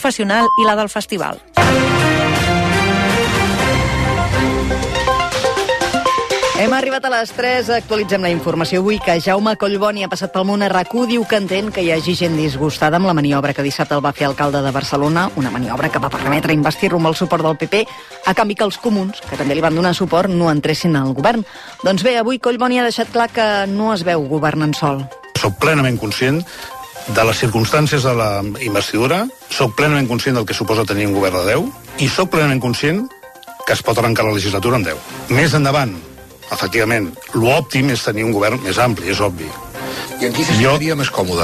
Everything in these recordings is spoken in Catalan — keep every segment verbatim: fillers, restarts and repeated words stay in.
professional i la del festival. Hem arribat a les tres, actualitzem la informació avui que Jaume Collboni ha passat pel món a RAC1, diu que entén que hi hagi gent disgustada amb la maniobra que dissabte el va fer alcalde de Barcelona, una maniobra que va permetre investir-lo amb el suport del P P, a canvi que els comuns, que també li van donar suport, no entressin al govern. Doncs bé, avui Collboni ha deixat clar que no es veu governant sol. Soc plenament conscient de les circumstàncies de la investidura, soc plenament conscient del que suposa tenir un govern de deu i soc plenament conscient que es pot arrencar la legislatura en deu. Més endavant, efectivament, l'òptim és tenir un govern més ampli, és obvi. I en qui se sentiria més còmode?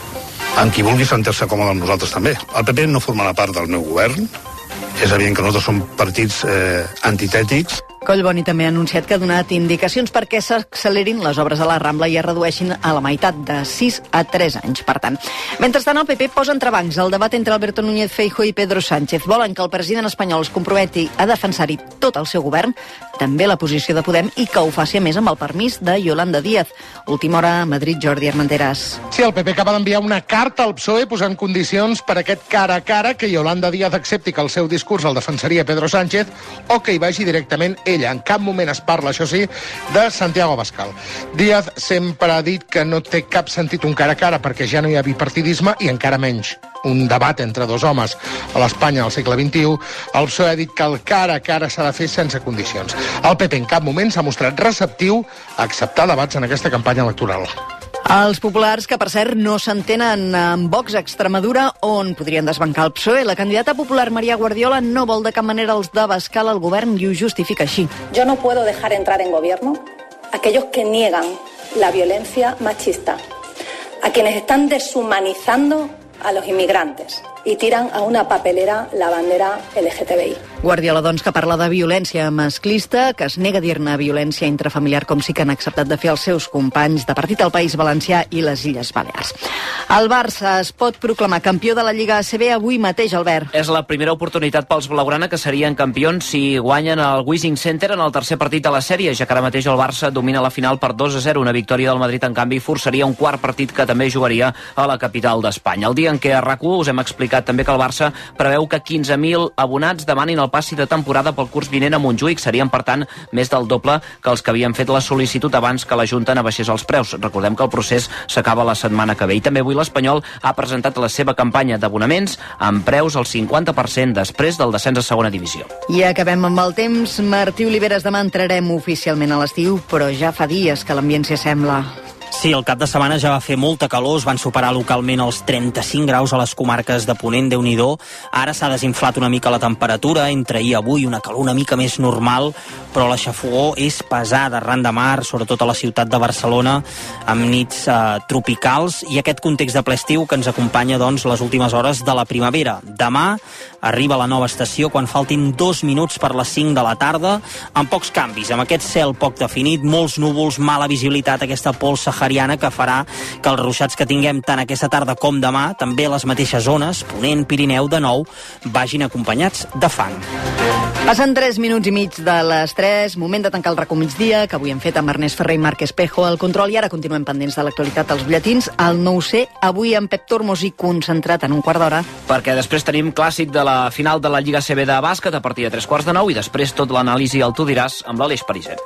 En qui vulgui sentir-se còmode amb nosaltres també. El P P no formarà part del meu govern, és evident que nosaltres som partits eh, antitètics. Collboni també ha anunciat que ha donat indicacions perquè s'accelerin les obres a la Rambla i es redueixin a la meitat, de sis a tres anys, per tant. Mentrestant, el P P posa entrebancs al debat entre Alberto Núñez Feijóo i Pedro Sánchez. Volen que el president espanyol es comprometi a defensar-hi tot el seu govern, també la posició de Podem, i que ho faci a més amb el permís de Yolanda Díaz. Última hora a Madrid, Jordi Armenteras. Sí, el P P acaba d'enviar una carta al P S O E posant condicions per aquest cara a cara que Yolanda Díaz accepti que el seu discurs el defensaria Pedro Sánchez o que hi vagi directament ella. En cap moment es parla, això sí, de Santiago Abascal. Díaz sempre ha dit que no té cap sentit un cara a cara perquè ja no hi ha bipartidisme i encara menys un debat entre dos homes a l'Espanya del segle vint-i-u. El P S O E ha dit que el cara a cara s'ha de fer sense condicions. El P P en cap moment s'ha mostrat receptiu a acceptar debats en aquesta campanya electoral. Els populars, que per cert no s'entenen amb Vox a Extremadura, on podrien desbancar el P S O E. La candidata popular María Guardiola no vol de cap manera els d'Abascal al govern i ho justifica així. Yo no puedo dejar entrar en gobierno a aquellos que niegan la violencia machista, a quienes están deshumanizando a los inmigrantes i tiran a una papelera la bandera L G T B I. Guardiola, doncs, que parla de violència masclista, que es nega a dir-ne violència intrafamiliar, com sí que han acceptat de fer els seus companys de partit al País Valencià i les Illes Balears. El Barça es pot proclamar campió de la Lliga A C B avui mateix, Albert. És la primera oportunitat pels blaugrana que serien campions si guanyen el Wishing Center en el tercer partit de la sèrie, ja que ara mateix el Barça domina la final per dos a zero. Una victòria del Madrid, en canvi, forçaria un quart partit que també jugaria a la capital d'Espanya. El dia en què a RAC1 us hem explicat també que el Barça preveu que quinze mil abonats demanin el passi de temporada pel curs vinent a Montjuïc. Serien, per tant, més del doble que els que havien fet la sol·licitud abans que la Junta n'abaixés els preus. Recordem que el procés s'acaba la setmana que ve. I també avui l'Espanyol ha presentat la seva campanya d'abonaments amb preus al cinquanta per cent després del descens a segona divisió. I acabem amb el temps. Martí Oliveres, demà entrarem oficialment a l'estiu, però ja fa dies que l'ambient s'hi assembla. Sí, el cap de setmana ja va fer molta calor, es van superar localment els trenta-cinc graus a les comarques de Ponent, Déu-n'hi-do. Ara s'ha desinflat una mica la temperatura, entre ahir i avui una calor una mica més normal, però la xafogor és pesada arran de mar, sobretot a la ciutat de Barcelona, amb nits eh, tropicals, i aquest context de ple estiu que ens acompanya, doncs, les últimes hores de la primavera. Demà arriba la nova estació quan faltin dos minuts per les cinc de la tarda, amb pocs canvis, amb aquest cel poc definit, molts núvols, mala visibilitat, aquesta pols sahariana que farà que els ruixats que tinguem tant aquesta tarda com demà, també a les mateixes zones, Ponent, Pirineu, de nou, vagin acompanyats de fang. Passen tres minuts i mig de les tres, moment de tancar el RAC1 migdia, que avui hem fet amb Ernest Ferrer i Marc Espejo al control, i ara continuem pendents de l'actualitat dels butlletins. El nou C, avui amb Pep Tormos i concentrat en un quart d'hora. Perquè després tenim clàssic de la final de la Lliga A C B de bàsquet a partir de tres quarts de nou i després tot l'anàlisi al Tu diràs amb l'Aleix Pariset.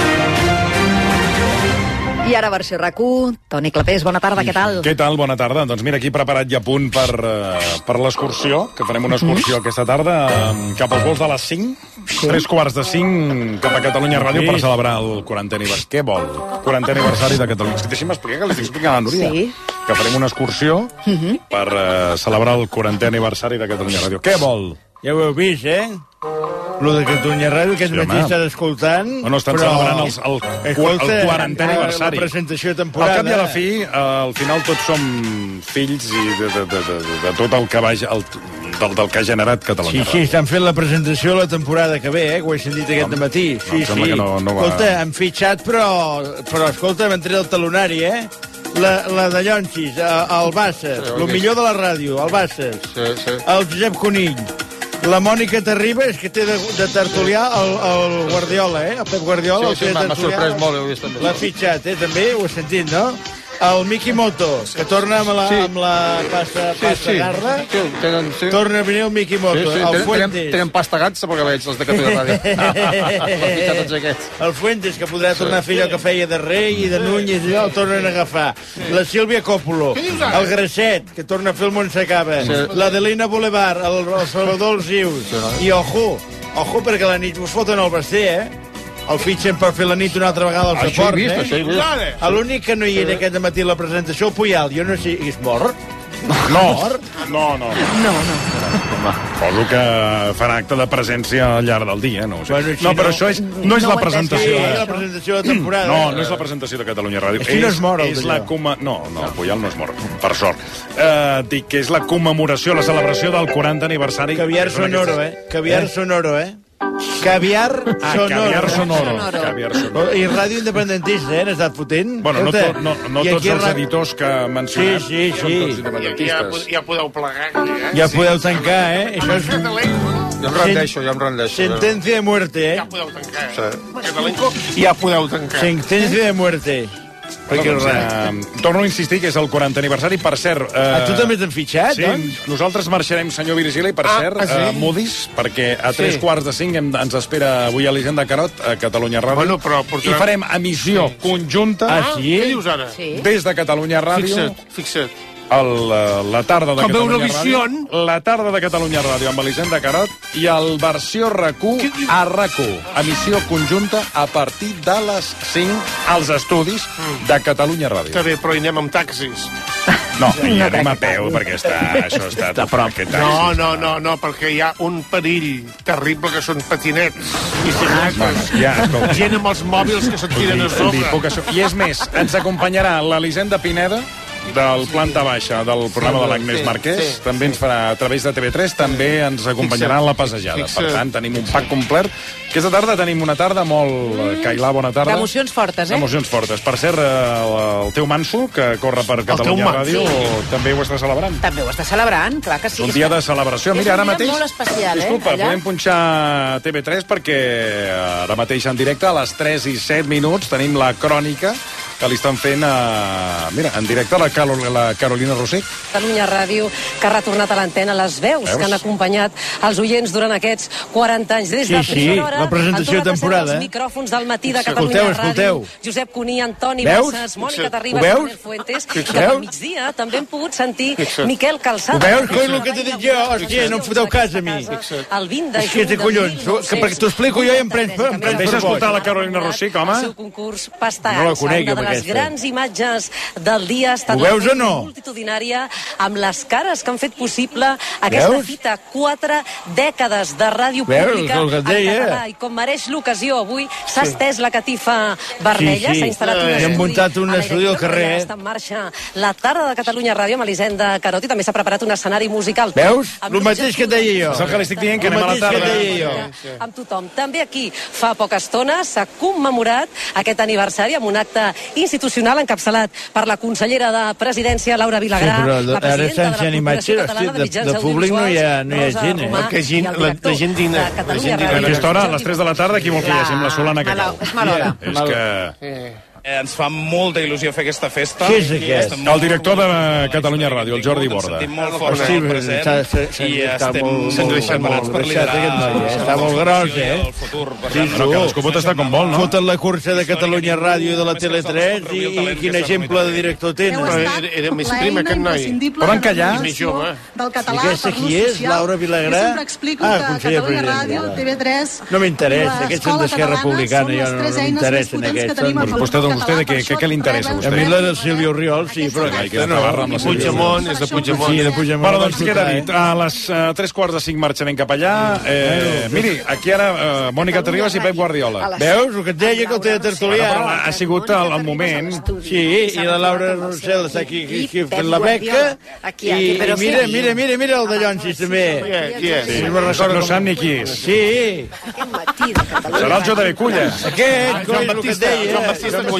I ara versió RAC1, Toni Clapés, bona tarda, què tal? Què tal, bona tarda? Doncs mira, aquí preparat ja a punt per, uh, per l'excursió, que farem una excursió mm. aquesta tarda uh, cap als vols de les cinc, sí. tres quarts de cinc, cap a Catalunya Ràdio sí. per celebrar el quarantè aniversari. Què vol? quarantè aniversari de Catalunya. És que deixi'm explicar, que li estic explicant a la Núria. Sí. Que farem una excursió mm -hmm. per uh, celebrar el quarantè aniversari de Catalunya Ràdio. Què vol? Ja ho heu vist, eh? Lo de Catalunya Ràdio, aquest sí, matí estan escoltant... No, no, estan però... celebrant els, el, Escolta, el quarantè aniversari. La presentació de temporada. Al cap i a la fi, al final tots som fills i de, de, de, de, de tot el que va, el, del, del que ha generat Catalunya Ràdio. Sí, sí, estan fent la presentació de la temporada que ve, eh? Ho he sentit aquest no, matí. Sí, no, sí. No, no va... Escolta, han fitxat, però, però escolta, m'han tret el talonari, eh? La, la de Llonsis, el Bassas, sí, el millor de la ràdio, el Bassas, sí, sí. El Josep Conill, la Mònica Terribas, que té de, de tertulià el, el Guardiola, eh? El Pep Guardiola. Sí, sí, m'ha sorprès molt, ho he vist també. L'ha fitxat, eh? També ho he sentit, no? El Miki Moto, que torna amb la, sí. amb la pasta, pasta sí, sí. garra. Sí, tenen, sí. Torna a venir el Miki Moto. Sí, sí. El tenen, Fuentes. Tenen, tenen pasta gatsa, perquè veig els de Catalunya Ràdio. Tots aquests. El Fuentes, que podrà tornar a fer allò que feia de Rei i de Núñez, i el tornen a agafar. La Sílvia Còpolo, el Gracet, que torna a fer el Montsecava. Sí. L'Adelina Boulevard, el, el Salvador Alzius. Sí, no? I ojo, ojo, perquè la nit us foten el basté, eh? El fitxen per fer la nit una altra vegada al Feport, eh? Això he vist. L'únic que no hi era aquest matí a la presentació, el Puyal, jo no sé, és mort? No, no, no. No, no. Suposo que farà acte de presència al llarg del dia, no? Bueno, si no, però no, això és, no és no la presentació. Sí, de... la presentació de temporada. No, no és la presentació de Catalunya Ràdio. Així no es mor, el és la coma... No, no, el Puyal no es mor, per sort. Uh, dic que és la commemoració, la celebració del quaranta aniversari. Caviar sonoro, eh? Caviar sonoro, eh? Caviar ah, sonoro. Caviar sonoro. Caviar sonoro. I ràdio independentista, eh? N'ha estat fotent. Bueno, no, to, no, no tots els ra... editors que mencionem sí, sí, sí. són tots independentistes. Ja, ja podeu plegar, eh? Ja podeu tancar, eh? Això és... Jo em rendeixo, jo em rendeixo. Sentencia de muerte, eh? Ja podeu tancar, eh? Sí. Catalenco, ja podeu tancar. Sentencia de muerte. Perquè, doncs, eh, torno a insistir que és el quaranta aniversari, per cert... Eh, a tu també t'han fitxat, sí, doncs? Nosaltres marxarem, senyor Virgili, per ah, cert, ah, sí? a Moody's, perquè a sí. tres quarts de cinc hem, ens espera avui a l'Hisenda Carot, a Catalunya Ràdio, bueno, però portarem... i farem emissió sí. conjunta ah, sí? Què dius ara? Sí. Des de Catalunya Ràdio. Fixa't, fixa't. El, la tarda de Com Catalunya Eurovision. Ràdio, la tarda de Catalunya Ràdio amb l'Hisenda Carot i el versió R Q a R Q. Emissió conjunta a partir de les cinc als estudis de Catalunya Ràdio. Que bé, però hi anem amb taxis. No, hi anem a peu, perquè està, això està a prop. No, no, no, no, perquè hi ha un perill terrible que són patinets. I ciclistes. Ja, escolta. Gent amb els mòbils que se't tiren a sobre. I és més, ens acompanyarà l'Elisenda Pineda, del Planta Baixa, del programa de l'Agnès Marquès, sí, sí, també ens farà a través de T V tres, també ens acompanyarà en la passejada. Per tant, tenim un pack complet. Aquesta tarda tenim una tarda molt... Mm. Cailà, bona tarda. D'emocions fortes, eh? D'emocions fortes. Per cert, el, el teu Manso, que corre per Catalunya Ràdio, sí. també ho està celebrant. També ho està celebrant, clar que sí. Un dia de celebració. Mira, ara mateix... És un dia molt especial, Disculpa, eh? Allà? podem punxar T V tres perquè ara mateix en directe, a les tres i set minuts, tenim la crònica que li estan fent a... Mira, en directe la, Carol, la Carolina Rosich. Catalunya Ràdio, que ha retornat a l'antena, les veus, veus que han acompanyat els oients durant aquests quaranta anys. Des sí, de sí, hora, la presentació de temporada. Els micròfons del matí de escolteu, Catalunya escolteu. Ràdio, Josep Cuní, Antoni veus? Bassas, Mònica Terribas, Manuel Fuentes, que al migdia també hem pogut sentir Miquel Calçada. Ho veus? Que és el que t'he dit jo? Hòstia, no em foteu cas a mi. El vint de juny de mil nou-cents... Perquè t'ho explico jo i em prens per boig. Deixa escoltar la Carolina Rosich, home. El seu concurs Pastagança, una de les grans imatges del dia, ha estat ho veus o no? multitudinària, amb les cares que han fet possible aquesta veus? fita, quatre dècades de ràdio veus? pública en català, i com mereix l'ocasió avui s'ha sí. estès la catifa vermella, s'ha sí, sí. instal·lat un estudi, hem muntat un estudi al carrer, està en marxa la tarda de Catalunya Ràdio amb Elisenda Carot, i també s'ha preparat un escenari musical. Veus? El mateix que et deia jo. És el que li estic dient, que anem a la tarda. Amb tothom. També aquí, fa poca estona, s'ha commemorat aquest aniversari amb un acte institucional encapçalat per la consellera de Presidència, Laura Vilagrà, sí, però la presidenta de la Corporació Catalana de Mitjans Audiovisuals, de públic no hi ha, no hi ha gent, eh? Perquè gent, la, la gent dina. La gent dina. A aquesta hora, a les tres de la tarda, qui vol que hi hagi amb la Solana que cal? És mala hora. És que... Eh, ens fa molta il·lusió fer aquesta festa. Qui és aquest? El director de Catalunya Ràdio, el Jordi Borda. Ens sentim molt forts sí, present i estem preparats per liderar està molt gros, eh? el futur. Sí, però cadascú pot estar com vol, no? Foten la cursa de Catalunya Ràdio i de la Tele tres i quin exemple de director tenen. Era més prim aquest noi. Poden callar? I més jove. I aquesta qui és? Laura Vilagrà? Ah, conseller president. T V tres... No m'interessa, aquests són d'Esquerra Republicana, jo no m'interessen aquests. Vostè, doncs, vostè de què, què, què li interessa, vostè? A mi la del Sílvio Oriol, sí, però aquesta no. De Puigdemont, és de Puigdemont. Sí, de Puigdemont. Bueno, doncs queda dit. A les uh, tres quarts de cinc marxarem cap allà. Eh, miri, aquí ara uh, Mònica Terribas i Pep Guardiola. Veus? El que et deia que el té de tertulià. Bueno, ha sigut el, el moment. Sí, i la Laura Rossell està aquí, aquí fent la beca. I mira, mira, mira, mira el de Llonsis, també. Qui és? No sap ni qui és. Sí. Serà el J. de Culla. Aquest, el que et deia.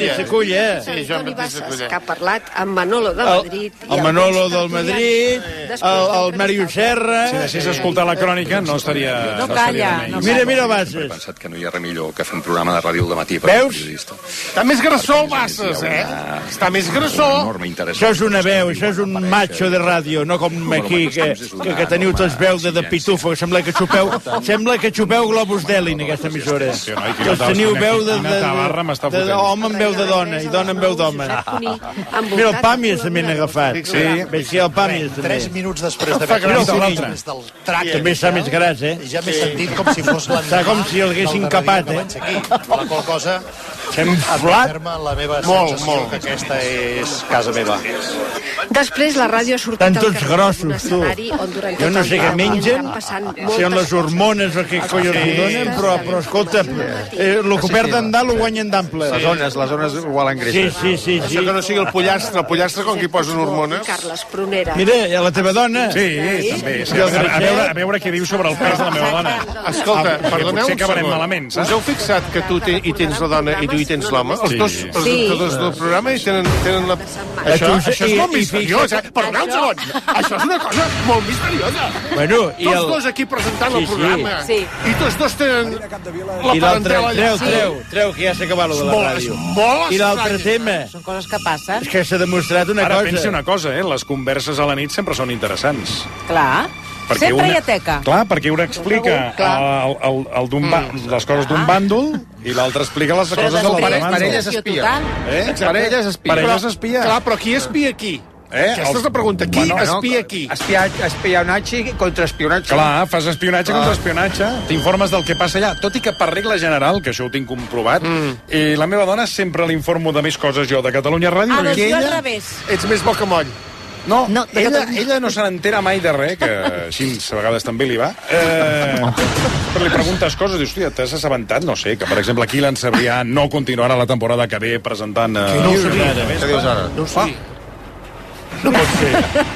s'aculla. Sí, Toni Bassas, que ha parlat amb Manolo de Madrid. El, el Manolo del Madrid, el, el Màrius Serra... Si deixés escoltar la crònica, no estaria... No calla. No mira, mira, Bassas. He pensat que no hi ha res millor que fer un programa de ràdio al dematí. Veus? Està més grassó, Bassas, eh? Està més grassó. Això és una veu, això és un macho de ràdio, no com aquí, que, que, que teniu tots veu de, de pitufo, que sembla que xupeu, sembla que xupeu globus d'heli en aquesta emissora. Que els teniu veu de, de, de, de home amb veu de dona i dona amb veu d'home. Mira, el Pàmies també n'ha agafat. Sí, veig que el Pàmies també. Tres minuts després d'haver acabat l'altre. També està més gras, eh? Ja m'he sentit com si fos la... Està com si el haguessin capat, eh? La qual cosa... S'hem flat. La meva sensació que aquesta és casa meva. Després la ràdio ha sortit Estan al tots grossos, tu. Jo no sé què mengen, si són les hormones o què collons li donen, però, però escolta, eh, el que perden dalt ho guanyen d'ample. Les ones, les ones igual engreixa. Sí, sí, sí. Això que no sigui el pollastre, el pollastre com que hi posen hormones. Carles Prunera. Mira, i a la teva dona. Sí, també. Sí. A, a, veure, a veure què diu sobre el pes de la meva dona. Escolta, ah, perdoneu potser un acabarem segon. malament, saps? Us heu fixat que tu te, hi tens la dona i tu hi tens l'home? Els dos presentadors del programa hi tenen, tenen la... Això, això és molt misteriós, eh? Perdoneu un segon. Això és una cosa molt misteriosa. Bueno, i el... Tots dos aquí presentant el Sí, sí. programa. Sí. I tots dos tenen la I l'altre, parentela allà. treu, treu, treu, que ja s'ha acabat lo de la Molt- ràdio. molt I l'altre estrany. tema, Són coses que passen. és que s'ha demostrat una Ara cosa. pensi una cosa, eh? Les converses a la nit sempre són interessants. Clar. Perquè Sempre una- hi ha teca. Clar, perquè una explica el, el, el d'un ba... les coses d'un bàndol i l'altre explica les Però coses de l'altre després- bàndol. Parelles espia. Eh? Parelles espia. Parelles espia. Clar, però qui espia qui? Eh? Aquesta és la pregunta. Qui Bueno, no, espia qui? Espia- Espionatge contra espionatge. Clar, fas espionatge Clar. contra espionatge, t'informes del que passa allà, tot i que per regla general, que això ho tinc comprovat, mm. i la meva dona sempre l'informo de més coses jo de Catalunya Ràdio, Ah, doncs perquè jo al ella... revés. Ets més bo que moll. No, No, de ella, Catalunya. ella no se n'entera mai de res, que així a vegades també li va. Eh, però li preguntes coses, dius, hòstia, t'has assabentat? No sé, que per exemple aquí l'en Sabrià no continuarà la temporada que ve presentant... Eh, Què dius ara? Què dius ara? No ho sé. No pot ser.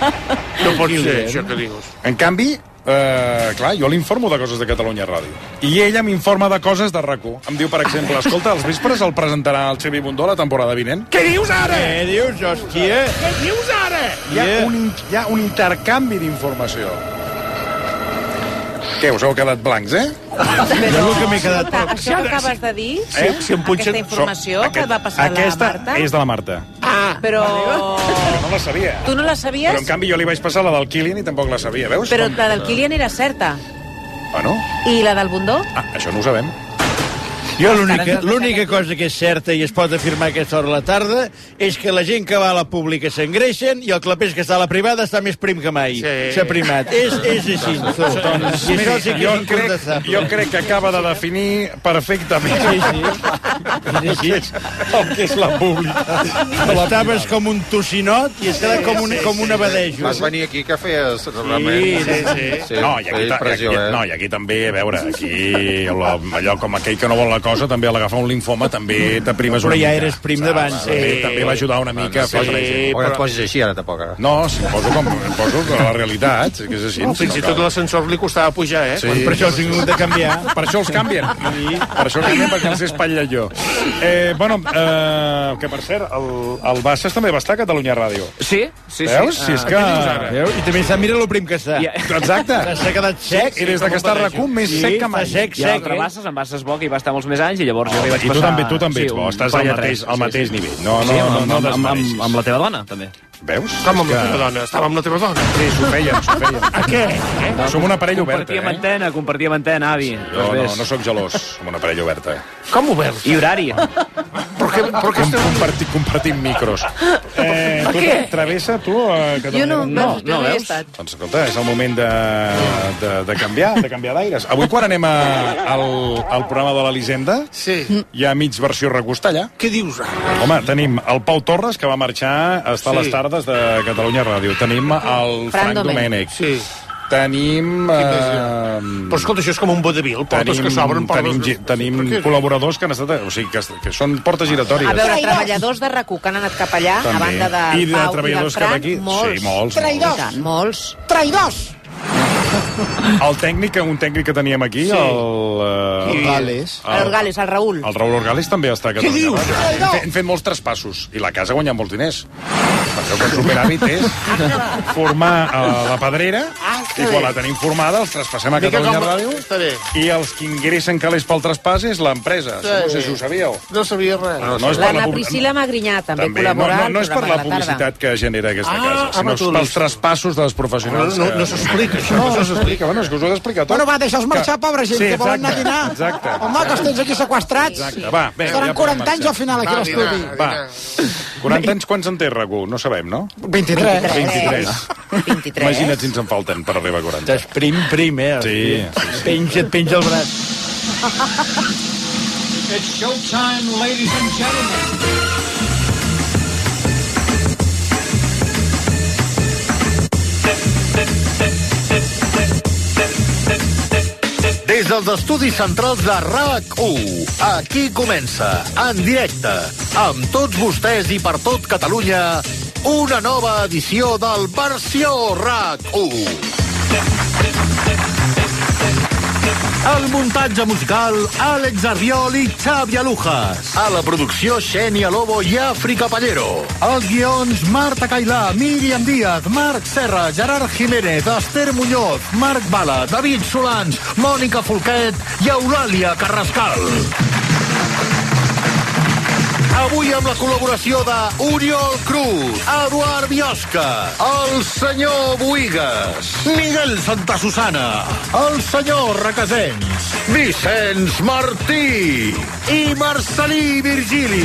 No pot ser, això que dius. En canvi, eh, clar, jo l'informo de coses de Catalunya Ràdio. I ella m'informa de coses de RAC1. Em diu, per exemple, escolta, els vespres el presentarà el Xavi Bundó la temporada vinent. Què dius ara? Què dius, hòstia? Què dius ara? Hi ha un, in- hi ha un intercanvi d'informació. Què, us heu quedat blancs, eh? Jo el que m'he quedat... Escolta, això que acabes de dir, Eh? sí, aquesta informació que va passar a la Aquesta Marta, és de la Marta. ah, però No la sabia. tu no la sabies, Però en canvi jo li vaig passar la del Kilian i tampoc la sabia, veus? però Com- la del Kilian era certa. Bueno, I la del Bundó? ah, això no ho sabem. Jo l'única l'única cosa que és certa i es pot afirmar a aquesta hora de la tarda és que la gent que va a la pública s'engreixen i el clapés que està a la privada està més prim que mai. Sí. S'ha primat. És, és així. Tu. Doncs I mira, això sí que jo, és crec, incontestable. jo crec que acaba de definir perfectament Sí, sí. el, que és, el que és la pública. Estaves com un tocinot i has quedat com un, com un abadejo. Vas venir aquí que feies realment... Sí, sí, sí. No, i aquí, ta- pressió, aquí, eh? no, i aquí també, a veure, aquí allò, allò com aquell que no vol la cosa, també a l'agafar un linfoma també t'aprimes una Però ja mica. eres prim d'abans. També, també va ajudar una mica a fer Sí, o no et posis així, ara tampoc. Ara. No, si em poso com em poso a la realitat, que és així. No, fins i tot l'ascensor li costava pujar, eh? Sí. Per això els he hagut de canviar. Per això els canvien. I per això canvien perquè els he espatllat jo. Eh, bueno, eh, que per cert, el, el Bassas també va estar a Catalunya Ràdio. Sí, sí, sí. Veus? Si és que... Veus? I també s'ha mirat lo prim que està. I- Exacte. S'ha quedat sec. I des de que està a RAC1 més sec que mai. Està sec, I l'altre sec. eh? Bassas, en Bassas bo, que hi va estar molts més anys, i llavors jo Oh, li vaig I tu passar... també, tu també ets bo, un estàs parell al de mateix, tres, al sí, mateix sí. nivell. No, no, Sí, no, amb, no, amb, amb, amb, desmereixis. amb la teva dona, també. Veus? Com amb És la teva dona? Estava amb la teva dona? Sí, s'ho feien, s'ho feien. A què? Eh? Som una parella oberta, Compartíem eh? antena, compartíem antena, avi. No, no, no sóc gelós, som una parella oberta. Com obert? I horari. Però què, però què Com, esteu... compartir, compartim micros. Eh, tu, què? Travessa, tu, a Catalunya? Jo no, No, veus, jo no no he veus? estat. Doncs escolta, és el moment de, de, de canviar, de canviar d'aires. Avui quan anem a, al, al programa de l'Elisenda, Sí. hi ha mig versió recostalla. Què dius ara? Home, tenim el Pau Torres, que va marxar a estar a Sí. les tardes de Catalunya Ràdio. Tenim el Frank Domènech. Sí. Tenim... Qui més hi Eh, ha? Però escolta, això és com un vodevil, portes que s'obren... tenim, portes... gi- tenim Per què? col·laboradors que han estat... O sigui, que, que són portes giratòries. A veure, treballadors de RAC1 que han anat cap allà, a banda de I de Pau i del treballadors cap Frank, aquí. molts. Sí, molts. I tant, molts. Traïdors! El tècnic, un tècnic que teníem aquí, sí. el... Uh, Orgales. El Orgales, el Raül. El Raül Orgales també està a Catalunya. Què dius? Hem, fet, hem fet molts traspassos i la casa ha guanyat molts diners. Penseu que el superàvit és formar uh, la pedrera ah, i quan la tenim formada els traspassem a Catalunya com... Ràdio i els que ingressen calés pel traspàs és l'empresa. Sí. No sé si ho sabíeu. No sabia res. No, no L'Anna la... Priscila Magrinyà també, també col·labora no, no, no és per la publicitat que genera aquesta ah, casa, sinó ah, pels traspassos dels professionals. No, no, no s'explica això. No, no s'explica. Bueno, és que us ho he d'explicar tot. Bueno, va, deixa'ls marxar, que... pobra gent, sí, que volen anar a dinar. Exacte. Home, que els tens aquí sequestrats. Exacte, va. Bé, estaran ja quaranta anys al final aquí a l'estudi. Va. quaranta anys quants en té, Ragu? No sabem, no? vint-i-tres. vint-i-tres. vint-i-tres. Imagina't si ens en falten per arribar a quaranta. Estàs prim, prim, eh? Sí, sí, sí. Penja, et penja el braç. It's showtime, ladies and gentlemen. Des dels estudis centrals de R A C u, aquí comença, en directe, amb tots vostès i per tot Catalunya, una nova edició del Versió R A C u. El muntatge musical, Àlex Arriol i Xavi Alujas. A la producció, Xènia Lobo i Àfrica Pallero. Els guions, Marta Cailà, Míriam Díaz, Marc Serra, Gerard Jiménez, Esther Muñoz, Marc Bala, David Solans, Mònica Folquet i Eulàlia Carrascal. Avui amb la col·laboració de Oriol Cruz, Eduard Biosca, el senyor Boïgues, Miguel Santasusana, el senyor Requesens, Vicenç Martí i Marcelí Virgili.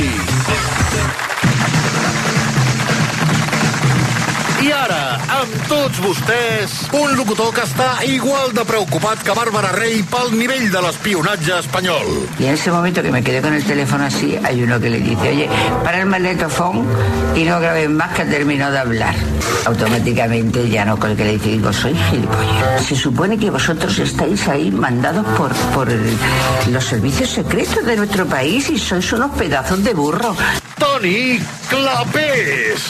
I ara, amb tots vostès, un locutor que està igual de preocupat que Bárbara Rey pel nivell de l'espionatge espanyol. Y en ese momento que me quedé con el teléfono así, hay uno que le dice, oye, para el magnetofón y no grabes más que terminó de hablar. Automáticamente ya no colgué, le dice, digo, soy gilipollas. Se supone que vosotros estáis ahí mandados por, por el, los servicios secretos de nuestro país y sois unos pedazos de burro. Toni Clapés!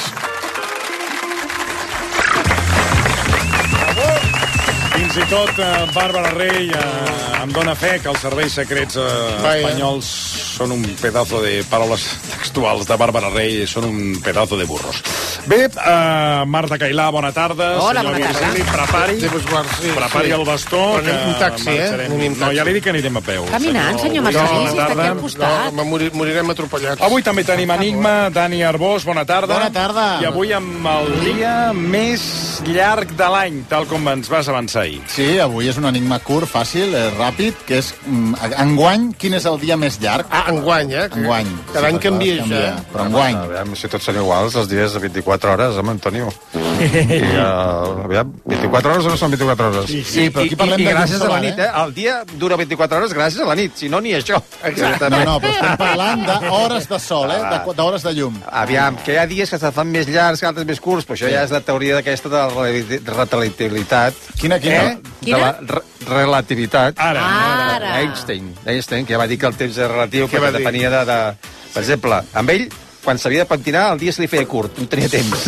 Fins i tot eh, Bàrbara Rey eh, em dóna fe que els serveis secrets eh, espanyols són un pedazo de paraules textuals de Bàrbara Rey, són un pedazo de burros. Bé, uh, Marta Cailà, bona tarda. Hola, bona tarda. Prepari, sí, prepari sí. el bastó. Però anem un taxi, eh? Anem no, ja li dic que anirem a peu. Caminant, senyor Marcelí, si està aquí al costat. No, morir, morirem atropellats. Avui també tenim Enigma, Dani Arbós, bona tarda. Bona tarda. I avui amb el dia més llarg de l'any, tal com ens vas avançar ahir. Sí, avui és un enigma curt, fàcil, eh, ràpid, que és mm, enguany, quin és el dia més llarg? Ah, enguany, eh? Enguany. Cada any canvia, canvia, eh? Però enguany. Aviam, si tots són iguals, els dies de vint-i-quatre hores, home, Antonio. I, uh, aviam, vint-i-quatre hores o no són vint-i-quatre hores? Sí, sí, però aquí parlem I, i, de... I gràcies a la nit, eh? El dia dura vint-i-quatre hores gràcies a la nit, si no, ni això. Exacte. No, no, però estem parlant d'hores de sol, eh? D'hores de llum. Aviam, que hi ha dies que se fan més llargs, que altres més curts, però això ja és la teoria d'aquesta de la relativitat. Quina, quina? Eh? De la re relativitat. Ara. Ara. Einstein. Einstein, que ja va dir que el temps és relatiu, que depenia de, de... Per exemple, amb ell, quan s'havia de pentinar, el dia se li feia curt, no tenia temps.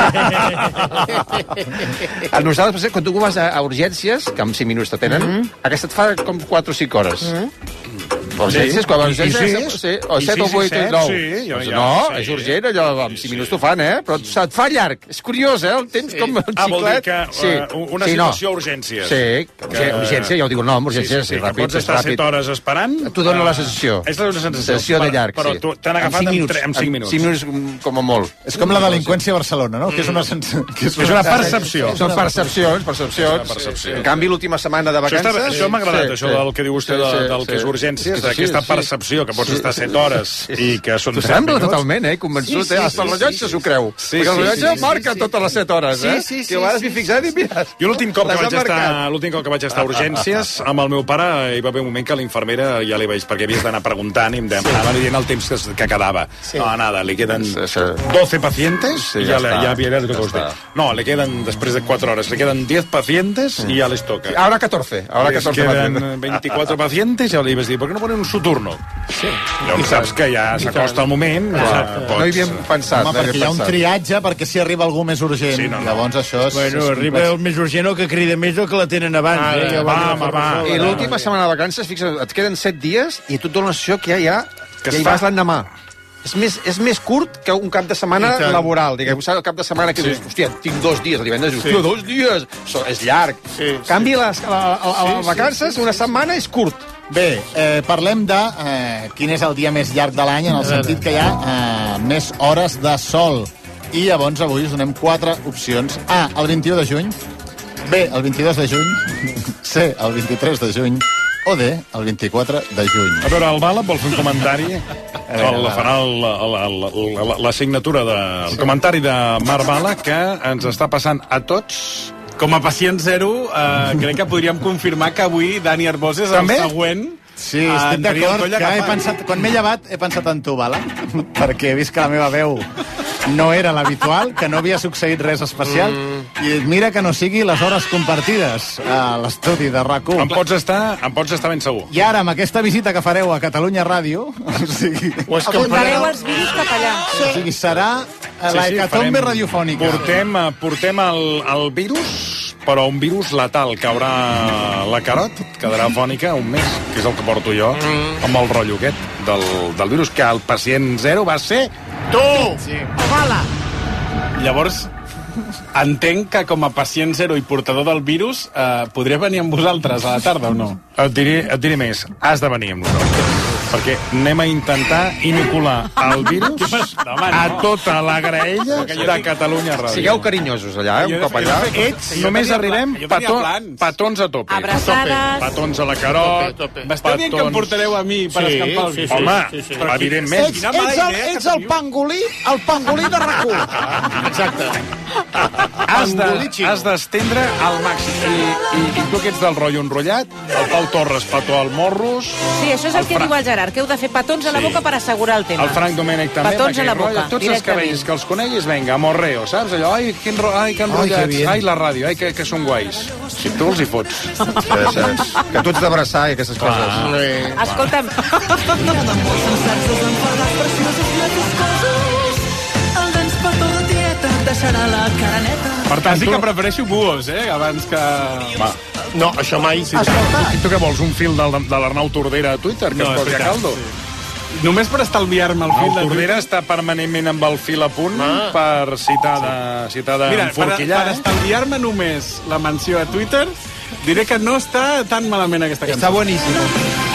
A nosaltres, quan tu vas a, a urgències, que en cinc minuts te tenen, mm -hmm. aquesta et fa com quatre o cinc hores. Mm -hmm. Urgències, quan vas a urgències, sí, o set o vuit o nou. Sí, doncs no, és urgent, allò, en cinc minuts t'ho fan, eh? Però se't fa llarg. És curiós, eh? El temps com un xiclet. Ah, vol dir que uh, una situació urgències. Sí, urgència, ja ho diu el nom, urgències, sí, ràpid, ràpid. Pots estar set hores esperant. T'ho dona la sensació. És la sensació. Sensació de llarg, però, sí. Però t'han agafat en cinc minuts. cinc minuts com a molt. És com la delinqüència a Barcelona, no? Que és una, que és una percepció. Són percepcions, percepcions. En canvi, l'última setmana de vacances... Això m'ha agradat, això del que diu vostè del que és urgències, d'aquesta percepció que pots estar set hores i que són T'ho sembla totalment, eh? Convençut, eh? Hasta el rellotge s'ho creu. Perquè el rellotge marca totes les set hores, eh? Que a vegades m'hi fixat i mira... Jo l'últim cop que vaig estar l'últim cop que vaig estar a urgències, amb el meu pare, hi va haver un moment que l'infermera ja li vaig... perquè havies d'anar preguntant i em anava dient el temps que, que quedava. No, nada, li queden doce pacientes sí, y ya, ya, ya viene el que usted. No, le quedan, después de cuatro horas, le quedan diez pacientes y ya les toca. Ahora catorce. Ahora les catorce quedan veinticuatro pacientes y ya le ibas a dir, ¿por qué no ponen un soturno. Sí. Llavors saps que ja s'acosta el moment. No hi havíem pensat. Home, perquè hi ha un triatge, perquè si arriba algú més urgent. Sí, no, no. Llavors això és... Bueno, és arriba el més urgent o que crida més o que la tenen abans. Ah, eh? ja va, va, va. I l'última setmana de vacances, fixa't, et queden set dies i tu et dona una sessió que ja hi ha, que ja hi vas l'endemà. És més, és més curt que un cap de setmana laboral. Diguem, el cap de setmana que sí. dius, hòstia, tinc dos dies, el divendres dius, sí. dos dies, so, és llarg. Sí, sí. Canvi les, a, a, a, a les vacances, sí, sí, una setmana és curt. Bé, eh, parlem de eh, quin és el dia més llarg de l'any, en el sentit que hi ha eh, més hores de sol. I llavors avui us donem quatre opcions. A, el vint-i-u de juny. B, el vint-i-dos de juny. C, el vint-i-tres de juny. O D, el vint-i-quatre de juny. A veure, el Bala vol fer un comentari. El, farà la signatura del comentari de Marc Bala, que ens està passant a tots. Com a pacient zero, eh, crec que podríem confirmar que avui Dani Arbós és També? el següent. Sí, estic d'acord, que he pensat, quan m'he llevat he pensat en tu, Bala, perquè he vist que la meva veu no era l'habitual, que no havia succeït res especial, mm. i mira que no sigui les hores compartides a l'estudi de RAC u. Em pots estar, em pots estar ben segur. I ara, amb aquesta visita que fareu a Catalunya Ràdio, o sigui... O és que fareu els vídeos cap allà. Sí. O sigui, serà sí, la hecatombe sí, radiofònica. Portem, portem el, el virus, però un virus letal, caurà la carot, quedarà fònica un mes, que és el que porto jo, mm. amb el rotllo aquest del, del virus, que el pacient zero va ser tu! Sí. Bala! Llavors, entenc que com a pacient zero i portador del virus eh, podria venir amb vosaltres a la tarda o no? Et diré, et diré més, has de venir amb nosaltres. Perquè anem a intentar inocular el virus no, home, no. a tota la graella de Catalunya Ràdio. Sigueu carinyosos allà, eh, un cop allà. Ets, només arribem petó, petons a tope. Abraçades. Petons a la carot. M'esteu dient que em portareu a mi per sí, escampar el virus? Sí, sí, Home, sí, sí, sí. evidentment. Ets, ets, el, ets el pangolí, el pangolí de RAC u. Exacte. Has de, has d'estendre al màxim. I, i, I tu que ets del rotllo enrotllat, el Pau Torres petó al morros. Sí, això és el, el que Fra... diu el Gerard, que heu de fer petons a la boca sí. per assegurar el tema. El Frank Domènech també. Petons a la boca, rotllo, tots els cabells que els coneguis, venga, morreo, saps? Allò, ai, que, enro... ai, que enrotllats, ai, ai, la ràdio, ai, que, que són guais. Si tu els hi fots. Sí, sí. Que tu ets d'abraçar i aquestes coses. Ah. Sí. Escolta'm. Deixarà la cara neta. Per tant, sí que prefereixo buos, eh? Abans que... Va. No, això mai. Sí, I tu què vols, un fil de, de l'Arnau Tordera a Twitter, que no, es posi a caldo? Sí. Només per estalviar-me el fil el de Tordera Twitter. Està permanentment amb el fil a punt ah. per citar de, citar de Mira, enforquillar. Per, per estalviar-me només la menció a Twitter, diré que no està tan malament aquesta cançó. Està boníssima.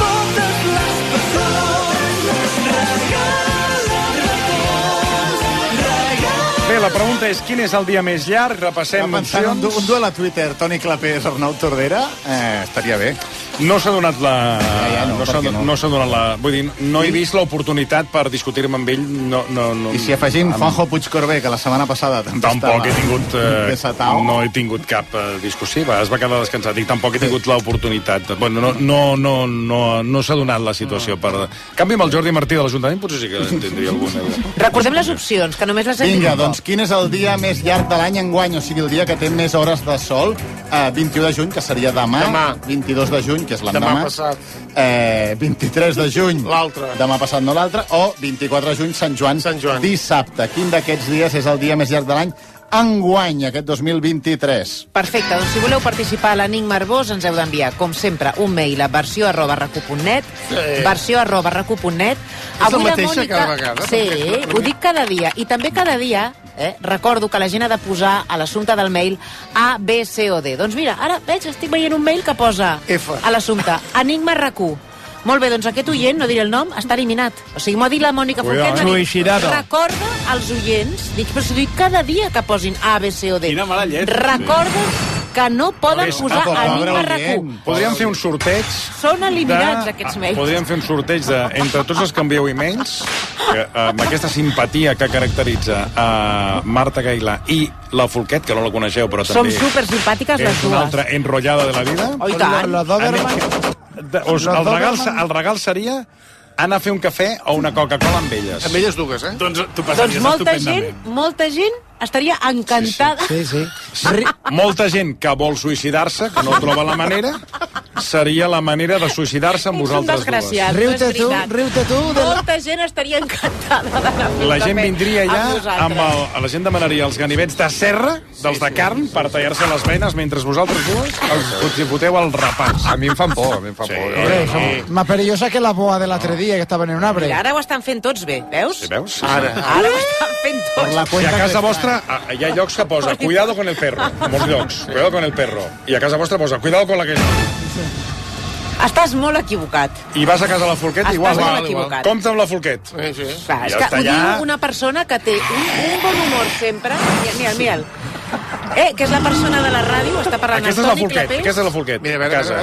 Bé, la pregunta és quin és el dia més llarg? Repassem opcions. Un, du un duel a Twitter, Toni Clapés, Arnau Tordera, eh, estaria bé. No s'ha donat la... Ja, ja, no, no s'ha no. no donat la... Vull dir, no he vist l'oportunitat per discutir-me amb ell. No, no, no, I si afegim amb... Juanjo Puigcorbé, que la setmana passada també tampoc he tingut... Eh, no he tingut cap eh, discussió. Es va quedar descansat i tampoc he tingut sí. l'oportunitat. Bueno, no, no, no, no, no s'ha donat la situació. Per... En canvi, amb el Jordi Martí de l'Ajuntament potser sí que en tindria alguna. Recordem les opcions, que només les hem Vinga, doncs quin és el dia més llarg de l'any enguany? O sigui, el dia que té més hores de sol. Eh, vint-i-u de juny, que seria demà. Demà. vint-i-dos de juny, que és l'endemà. Demà passat. Eh, vint-i-tres de juny. L'altre. Demà passat, no l'altre. O vint-i-quatre de juny, Sant Joan. Sant Joan. Dissabte. Quin d'aquests dies és el dia més llarg de l'any? Enguany, aquest dos mil vint-i-tres. Perfecte, doncs si voleu participar a l'Enigma Arbós ens heu d'enviar, com sempre, un mail a versió arroba racu punt net, sí. versió arroba racu punt net. És Avui la mateixa Mònica... cada vegada? Sí, perquè... ho dic cada dia. I també cada dia eh, recordo que la gent ha de posar a l'assumpte del mail A, B, C o D. Doncs mira, ara veig, estic veient un mail que posa F. a l'assumpte Enigma RAC u. Molt bé, doncs aquest oient, no diré el nom, està eliminat. O sigui, m'ho ha dit la Mònica Forquet. Recorda als oients, dic, però si dic cada dia que posin A, B, C o D. Quina mala llet. Recorda que no poden Ves, posar ah, Enigma RAC u. Podríem fer un sorteig... Són eliminats, de... aquests mails. Podríem fer un sorteig de... Entre tots els que envieu e-mails, que, amb aquesta simpatia que caracteritza a Marta Cailà i la Folquet, que no la coneixeu, però també... Som supersimpàtiques les dues. És una altra enrotllada de la vida. Oh, i tant. La, la Doberman... El regal, el regal seria anar a fer un cafè o una Coca-Cola amb elles. Amb elles dues, eh? Doncs, tu doncs molta gent, molta gent estaria encantada. Sí, sí. sí. sí. Molta gent que vol suïcidar-se, que no troba la manera, seria la manera de suïcidar-se amb vosaltres dues. Riu-te tu, riu-te tu. Molta gent estaria encantada d'anar a La gent vindria allà, amb el, la gent demanaria els ganivets de serra, dels de carn, per tallar-se les venes, mentre vosaltres dues els foteu al repàs. A mi em fan por, a mi em fan por. Más perillosa que la boa de l'altre dia, que estaven en un arbre. I ara ho estan fent tots bé, veus? Sí, veus? Ara. Ara ho estan fent tots. I a casa vostra hi ha llocs que posa cuidado con el perro, molts llocs, cuidado con el perro. I a casa vostra posa cuidado con la que... Estàs molt equivocat. I vas a casa la Folquet Estàs igual. molt equivocat. Compte amb la Folquet. Sí, sí. Clar, és que ho diu una persona que té un, un bon humor sempre. Mira, mira'l. Eh, que és la persona de la ràdio, està parlant Aquesta és la Folquet, aquesta és la Folquet. Mira, a casa.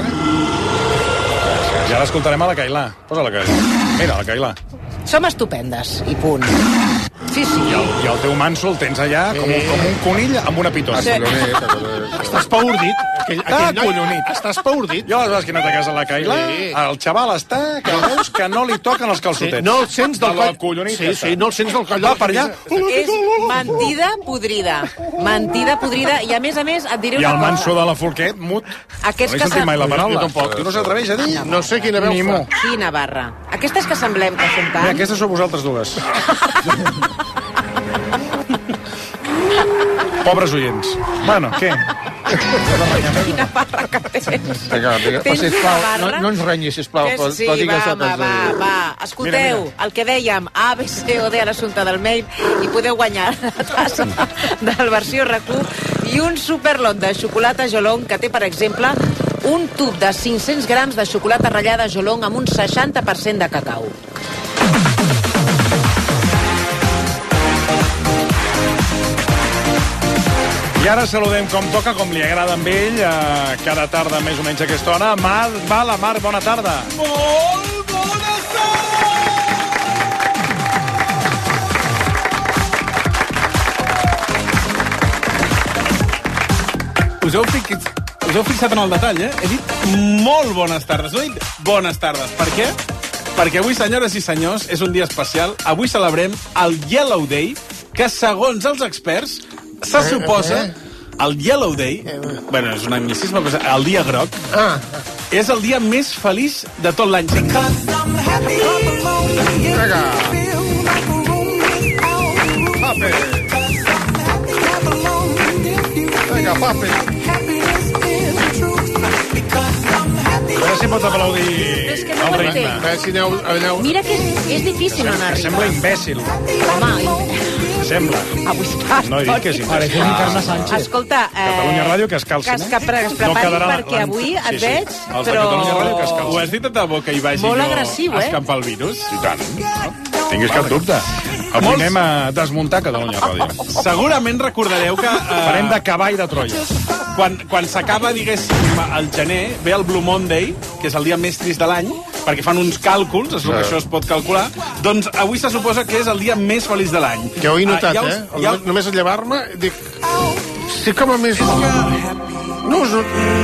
Ja l'escoltarem a la Cailà. Posa la Cailà. Mira, la Cailà. Som estupendes, i punt. Sí, sí. I el, i el teu manso el tens allà com, un, com un conill amb una pitona. Sí. Estàs paordit. Aquell, ah, aquell collonit. Estàs paordit. Jo les vegades que he anat a casa a la Cailà, sí. El xaval està, que veus que no li toquen els calçotets. Sí, no el sents del coll. Collonit. Sí, sí, no el sents del coll. Va per allà. És mentida podrida. Mentida podrida. I a més a més et diré I una el cosa. manso de la Folquet, mut. Aquests no he que sentit mai la paraula. Jo tampoc. Tu no s'atreveix a dir? No sé quina veu fa. Quina barra. Aquestes que semblem que som tant... Mira, aquestes sou vosaltres dues. Pobres oients. Bueno, què? Quina barra que tens. Vinga, vinga, Tens sisplau, una barra? No, no ens renyis, sisplau. Que sí, però digues va, el que va, has de va, dir. va. Escolteu, Mira, mira. el que dèiem, A, B, C o D a l'assumpte del mail, i podeu guanyar la tassa del versió R A C U i un superlot de xocolata Jolong que té, per exemple, un tub de cinc-cents grams de xocolata ratllada Jolong amb un seixanta per cent de cacau. I ara saludem com toca, com li agrada amb ell, eh, cada tarda més o menys a aquesta hora. Mar, va la Mar, bona tarda. Molt bona tarda! Us heu, fixat, us heu fixat en el detall, eh? He dit molt bones tardes, no he dit bones tardes. Per què? Perquè avui, senyores i senyors, és un dia especial. Avui celebrem el Yellow Day, que segons els experts se suposa el Yellow Day, bueno, és un anglicisme, però el dia groc, és el dia més feliç de tot l'any. Vinga. Pape. Vinga, pape. A veure si pot aplaudir És que no el ho regne. entenc. A veure si aneu... aneu... Mira que és, és difícil on Que arribar. sembla imbècil. Home, Sembla. avui estàs... No he dit que és imbècil. Ah. Escolta, eh, Catalunya Ràdio, que es calcin, que, es, que, pre- que es No prepari quedarà la- perquè avui Sí, et sí. veig, Els de però... Catalunya Ràdio que es calcin. Ho has dit de bo que hi vagi Molt jo agressiu, a eh? escampar el virus? I tant. No? Tinguis cap dubte. Avui Molts- anem a desmuntar Catalunya Ràdio. Segurament recordareu que... Eh, Farem de cavall de Troia. Quan, quan s'acaba, diguéssim, el gener, ve el Blue Monday, que és el dia més trist de l'any, perquè fan uns càlculs, és el que això es pot calcular, doncs avui se suposa que és el dia més feliç de l'any. Ja ho he notat, Ah, ja us- eh? ja- Només a llevar-me, dic... Estic com a més... No us...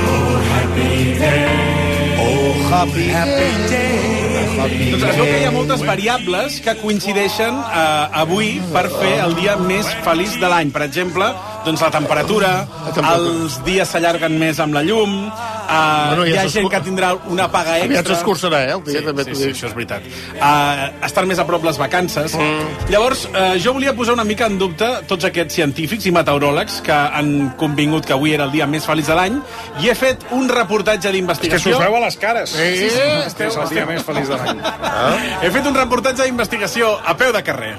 Oh, happy, happy day. Doncs es veu que hi ha moltes variables que coincideixen eh, avui per fer el dia més feliç de l'any. Per exemple, doncs la temperatura, la temperatura. Els dies s'allarguen més amb la llum, eh, Bueno, ja hi ha s'escu- gent que tindrà una paga extra. Aviat s'escurçarà, eh, el dia, sí, també sí, t'ho sí, dic. això és veritat. Uh, estan més a prop les vacances. Mm. Llavors, uh, jo volia posar una mica en dubte tots aquests científics i meteoròlegs que han convingut que avui era el dia més feliç de l'any i he fet un reportatge És que d'investigació. s'us veu a les cares. Sí, sí, sí. Esteu, és el dia més feliç de l'any. He fet un reportatge d'investigació a peu de carrer.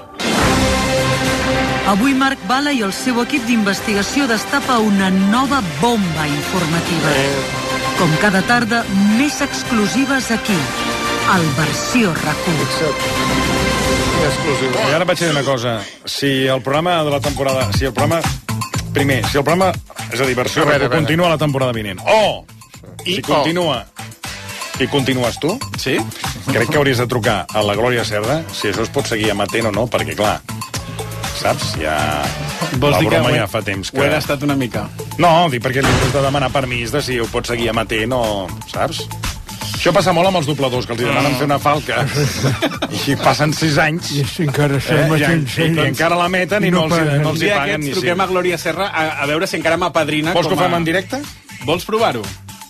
Avui Marc Bala i el seu equip d'investigació destapa una nova bomba informativa. Com cada tarda, més exclusives aquí, al Versió R A C U. I ara vaig dir una cosa. Si el programa de la temporada... Si el programa... Primer, si el programa... És a dir, Versió A veure, R A C U a veure. continua la temporada vinent. O! I si o. continua... I continues tu? Sí? Crec que hauries de trucar a la Glòria Serra si això es pot seguir emetent o no, perquè, clar, saps? Ja... Vols la dir que broma ho he- ja fa temps que... Ho he gastat una mica. No, dic perquè li has de demanar permís de si ho pots seguir emetent o... Saps? Això passa molt amb els dobladors, que els hi demanen fer una falca i passen sis anys I si encara eh, som i, sense i, i encara l'emeten i no, els, no els hi dia paguen aquests ni truquem cinc. a Glòria Serra a, a veure si encara m'apadrina. Vols que com ho a... fem en directe? Vols provar-ho?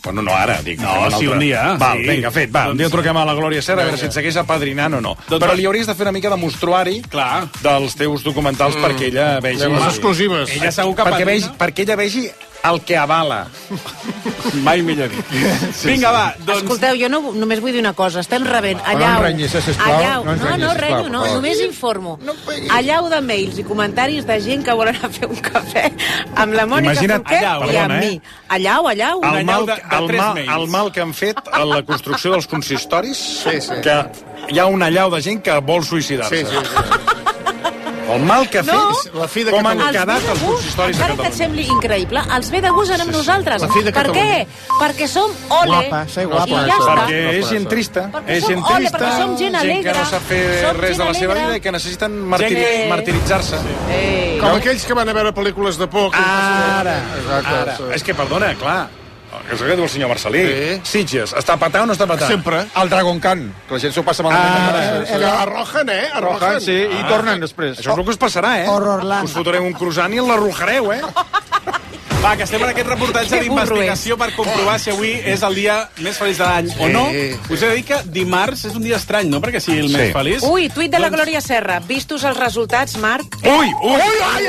Bueno, no ara, dic. No, sí, un dia. Val, sí. vinga, fet, va. Un dia truquem a la Glòria Serra, a veure si et segueix apadrinant o no. Doncs Però li hauries de fer una mica de mostruari Clar. dels teus documentals mm. perquè ella vegi... Les exclusives. Ella segur que perquè, padrina. vegi, perquè ella vegi el que avala. Mai millor dit. Sí, Vinga, va, doncs... Escolteu, jo no, només vull dir una cosa. Estem rebent allau... No renyis, sisplau. Allau... No, no, no, renyo, no, només informo. Allau de mails i comentaris de gent que volen anar a fer un cafè amb la Mònica Imagina't, Forquer allau, i amb perdona, mi. Allau, allau. El mal, de- de el, tres mal, mails. el mal que han fet a la construcció dels consistoris, Sí, sí. que hi ha una allau de gent que vol suïcidar-se. Sí, sí, sí. El mal que ha No. fet, La fi de com han Catalunya. Els quedat ve de els gust, consistoris de encara que et Catalunya. sembli increïble, els ve de gust anar amb nosaltres. La fi de Per què? Catalunya. Perquè som ole. Guapa, sei guapa. I ja està. Perquè és gent trista, Perquè és som gent ole, trista, perquè som gent alegre. que no sap fer Som res gent de la seva alegre. vida i que necessiten martiri Gent- martiritzar-se. Ei. Com aquells que van a veure pel·lícules de por. que- Ara, Exacte, ara. sí. És que, perdona, clar, és el que diu el senyor Marcelí. Sí. Sitges, està patat o no està patat? Sempre. El Dragon Khan, que la gent s'ho passa malament. Ah, Que arrojen, eh? Arrojen. Arrojan, sí, i tornen després. Això és el que us passarà, eh? Horrorland. Us fotreu un croissant i l'arrojareu, eh? Va, que estem en aquest reportatge Que burro d'investigació per comprovar si avui és el dia més feliç de l'any o no. Us he de dir que dimarts és un dia estrany, no? Perquè sigui el més Sí. feliç. Ui, tuit de la Glòria Serra. Vistos els resultats, Marc? Ui, ui!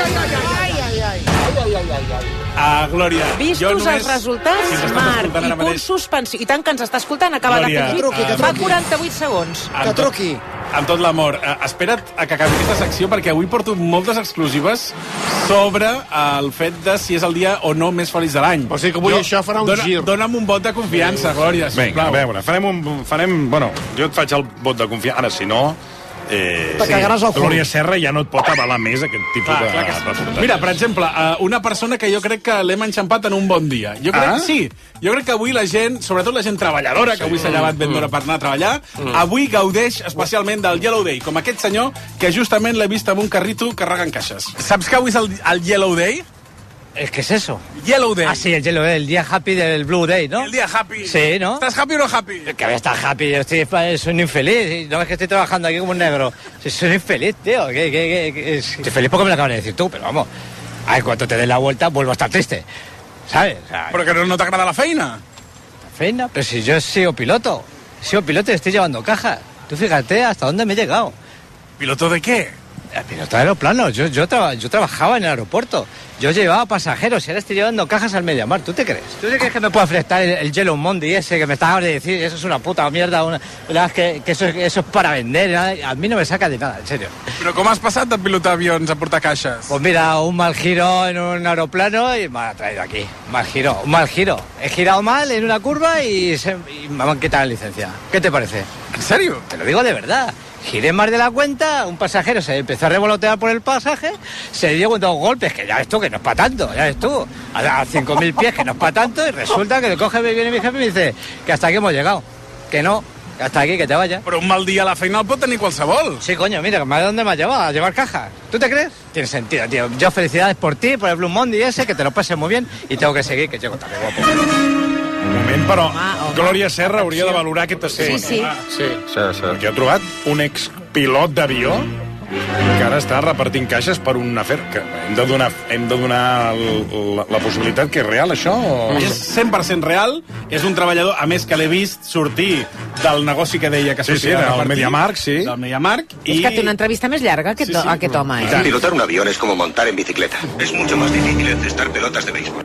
Ah, Glòria, jo Vistos només... els resultats, Si ens estàs Marc, escoltant i ara punt mateix, suspensió. I tant que ens està escoltant, acaba Glòria, de fer truqui, que Fa truqui. quaranta-vuit segons. amb Que tot- truqui. Amb tot l'amor. Eh, espera't a que acabi aquesta secció perquè avui porto moltes exclusives sobre el fet de si és el dia o no més feliç de l'any. O sigui que avui això farà un dona, gir. Dona'm un vot de confiança, Glòria, sisplau. Vinga, a veure, farem un... Farem, bueno, jo et faig el vot de confiança. Ara, si no... Eh, Te cagaràs al cul. Glòria Serra ja no et pot avalar més aquest tipus Clar, de... clar que sí. reportatges. Mira, per exemple, eh, una persona que jo crec que l'hem enxampat en un bon dia. Jo crec Ah? que sí. Jo crec que avui la gent, sobretot la gent treballadora, que avui s'ha llevat ben d'hora per anar a treballar, avui gaudeix especialment del Yellow Day, com aquest senyor que justament l'he vist amb un carrito carregant caixes. Saps que avui és el, el Yellow Day? ¿Qué es eso? Yellow Day. Ah, sí, el Yellow Day, el día happy del Blue Day, ¿no? El día happy. Sí, ¿no? ¿Estás happy o no happy? Que voy a estar happy, yo estoy, soy un infeliz. No es que estoy trabajando aquí como un negro. Soy, soy un infeliz, tío. Que, que, que, que- estoy feliz porque me lo acabas de decir tú, pero vamos. A ver, cuando te des la vuelta, vuelvo a estar triste. ¿Sabes? O sea, Però que no, no t'agrada la feina. feina, pero si yo he sido piloto. He sido piloto y estoy llevando cajas. Tú fíjate hasta dónde me he llegado. ¿Piloto de qué? El piloto de aeroplanos. Yo, yo, traba- yo trabajaba en el aeropuerto. Yo llevaba pasajeros y ahora estoy llevando cajas al Mediamar. ¿Tú te crees? ¿Tú te crees que me puede afectar el, el Yellow Monday ese que me estabas de decir? Eso es una puta mierda. Una, ¿verdad? Que, que eso, es- eso es para vender. Nada. A mí no me saca de nada, en serio. Però com has passat de pilotar avions a portar caixes? Pues mira, un mal giro en un aeroplano y me ha traído aquí. Mal giro, un mal giro. He girado mal en una curva y, se- y me han quitado la licencia. ¿Qué te parece? ¿En serio? Te lo digo de verdad. Giré más de la cuenta, un pasajero se empezó a revolotear por el pasaje, se dio dos golpes, que ya ves tú, que no es para tanto, ya ves tú, a cinco mil pies, que no es para tanto, y resulta que le coge, viene mi jefe y me dice que hasta aquí hemos llegado, que no, que hasta aquí, que te vayas. Però un mal dia a la feina el pot tenir qualsevol. Sí, coño, mira, ¿a dónde me has llevado? ¿A llevar cajas? ¿Tú te crees? Tiene sentido, tío. Yo felicidades por ti, por el Blue Monday ese, que te lo pases muy bien, y tengo que seguir, que llego tarde, guapo. Un moment, però Glòria Serra hauria de valorar aquest testimoni. Sí, sí. Sí. Sí, sí. Perquè ha trobat un expilot d'avió que ara està repartint caixes per un afer. Que hem de donar, hem de donar l- la, la possibilitat que és real, això? O... És cent per cent real, és un treballador, a més que l'he vist sortir del negoci que deia que Sí, sí, sortia a del repartir, Mediamarkt, sí. Del Mediamarkt, És i... que té una entrevista més llarga aquest, Sí, sí. aquest home, eh? Pilotar un avión es como montar en bicicleta. Es mucho más difícil encestar pelotas de béisbol.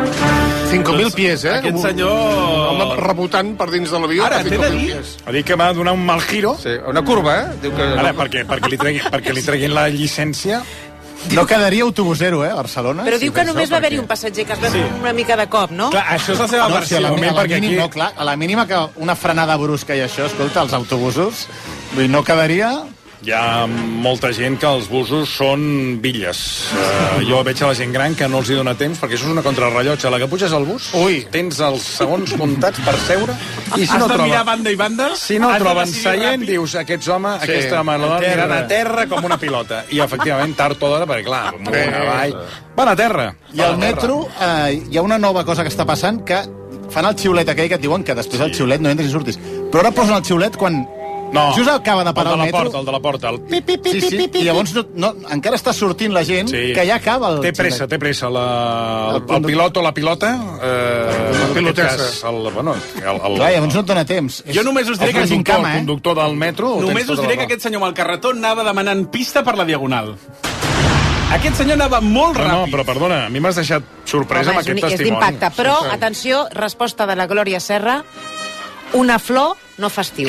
cinco mil pies, eh? Aquest Un- senyor... Home rebotant per dins de l'avió. Ara, a t'he cinco de mil dir- pies. Ha dit que va donar un mal giro. Sí, una curva, eh? Diu que... Ara, perquè, perquè, li treguin, perquè li treguin la llicència. No quedaria autobusero, eh, a Barcelona. Però diu que fes només això, va haver-hi perquè- un passatger que es va fer una mica de cop, no? Clar, això és la seva No, si a versió. la, a, la perquè mínim, aquí- no, clar, a la mínima que una frenada brusca i això, escolta, els autobusos, vull dir, no quedaria... Hi ha molta gent que els busos són bitlles. Uh, jo veig a la gent gran que no els hi dona temps, perquè això és una contrarrellotge. La que puges al bus, Ui. tens els segons comptats per seure, i si Has no de troben... mirar banda i banda? Si no Has de troben decidir seient, ràpid? dius, aquests homes, Sí, aquesta home, la a dona, terra. aniran a terra com una pilota. I, efectivament, tard o d'hora, perquè, clar, amunt, avall... Van a terra. I al metro eh, hi ha una nova cosa que està passant, que fan el xiulet aquell que et diuen que després el xiulet no entres i surtis. Però ara posen el xiulet quan No, just acaba de parar el el, de la metro... porta, el de la porta. El... Pi, pi, pi, sí, sí, i llavors no, no, encara està sortint la gent Sí. que ja acaba el... Té pressa, té pressa. La, el, el pilot o la pilota... Eh, La pilotessa. cas, El, bueno, el, el, Clar, llavors no et dona temps. Jo només us diré el que... conductor, el conductor del metro... ho Només tens us tota diré la que aquest senyor amb el carretó anava demanant pista per la Diagonal. Aquest senyor anava molt No, no, ràpid. però perdona, a mi m'has deixat sorpresa Home, amb és, un, aquest és testimoni. d'impacte. Però, atenció, resposta de la Glòria Serra, una flor no fa estiu.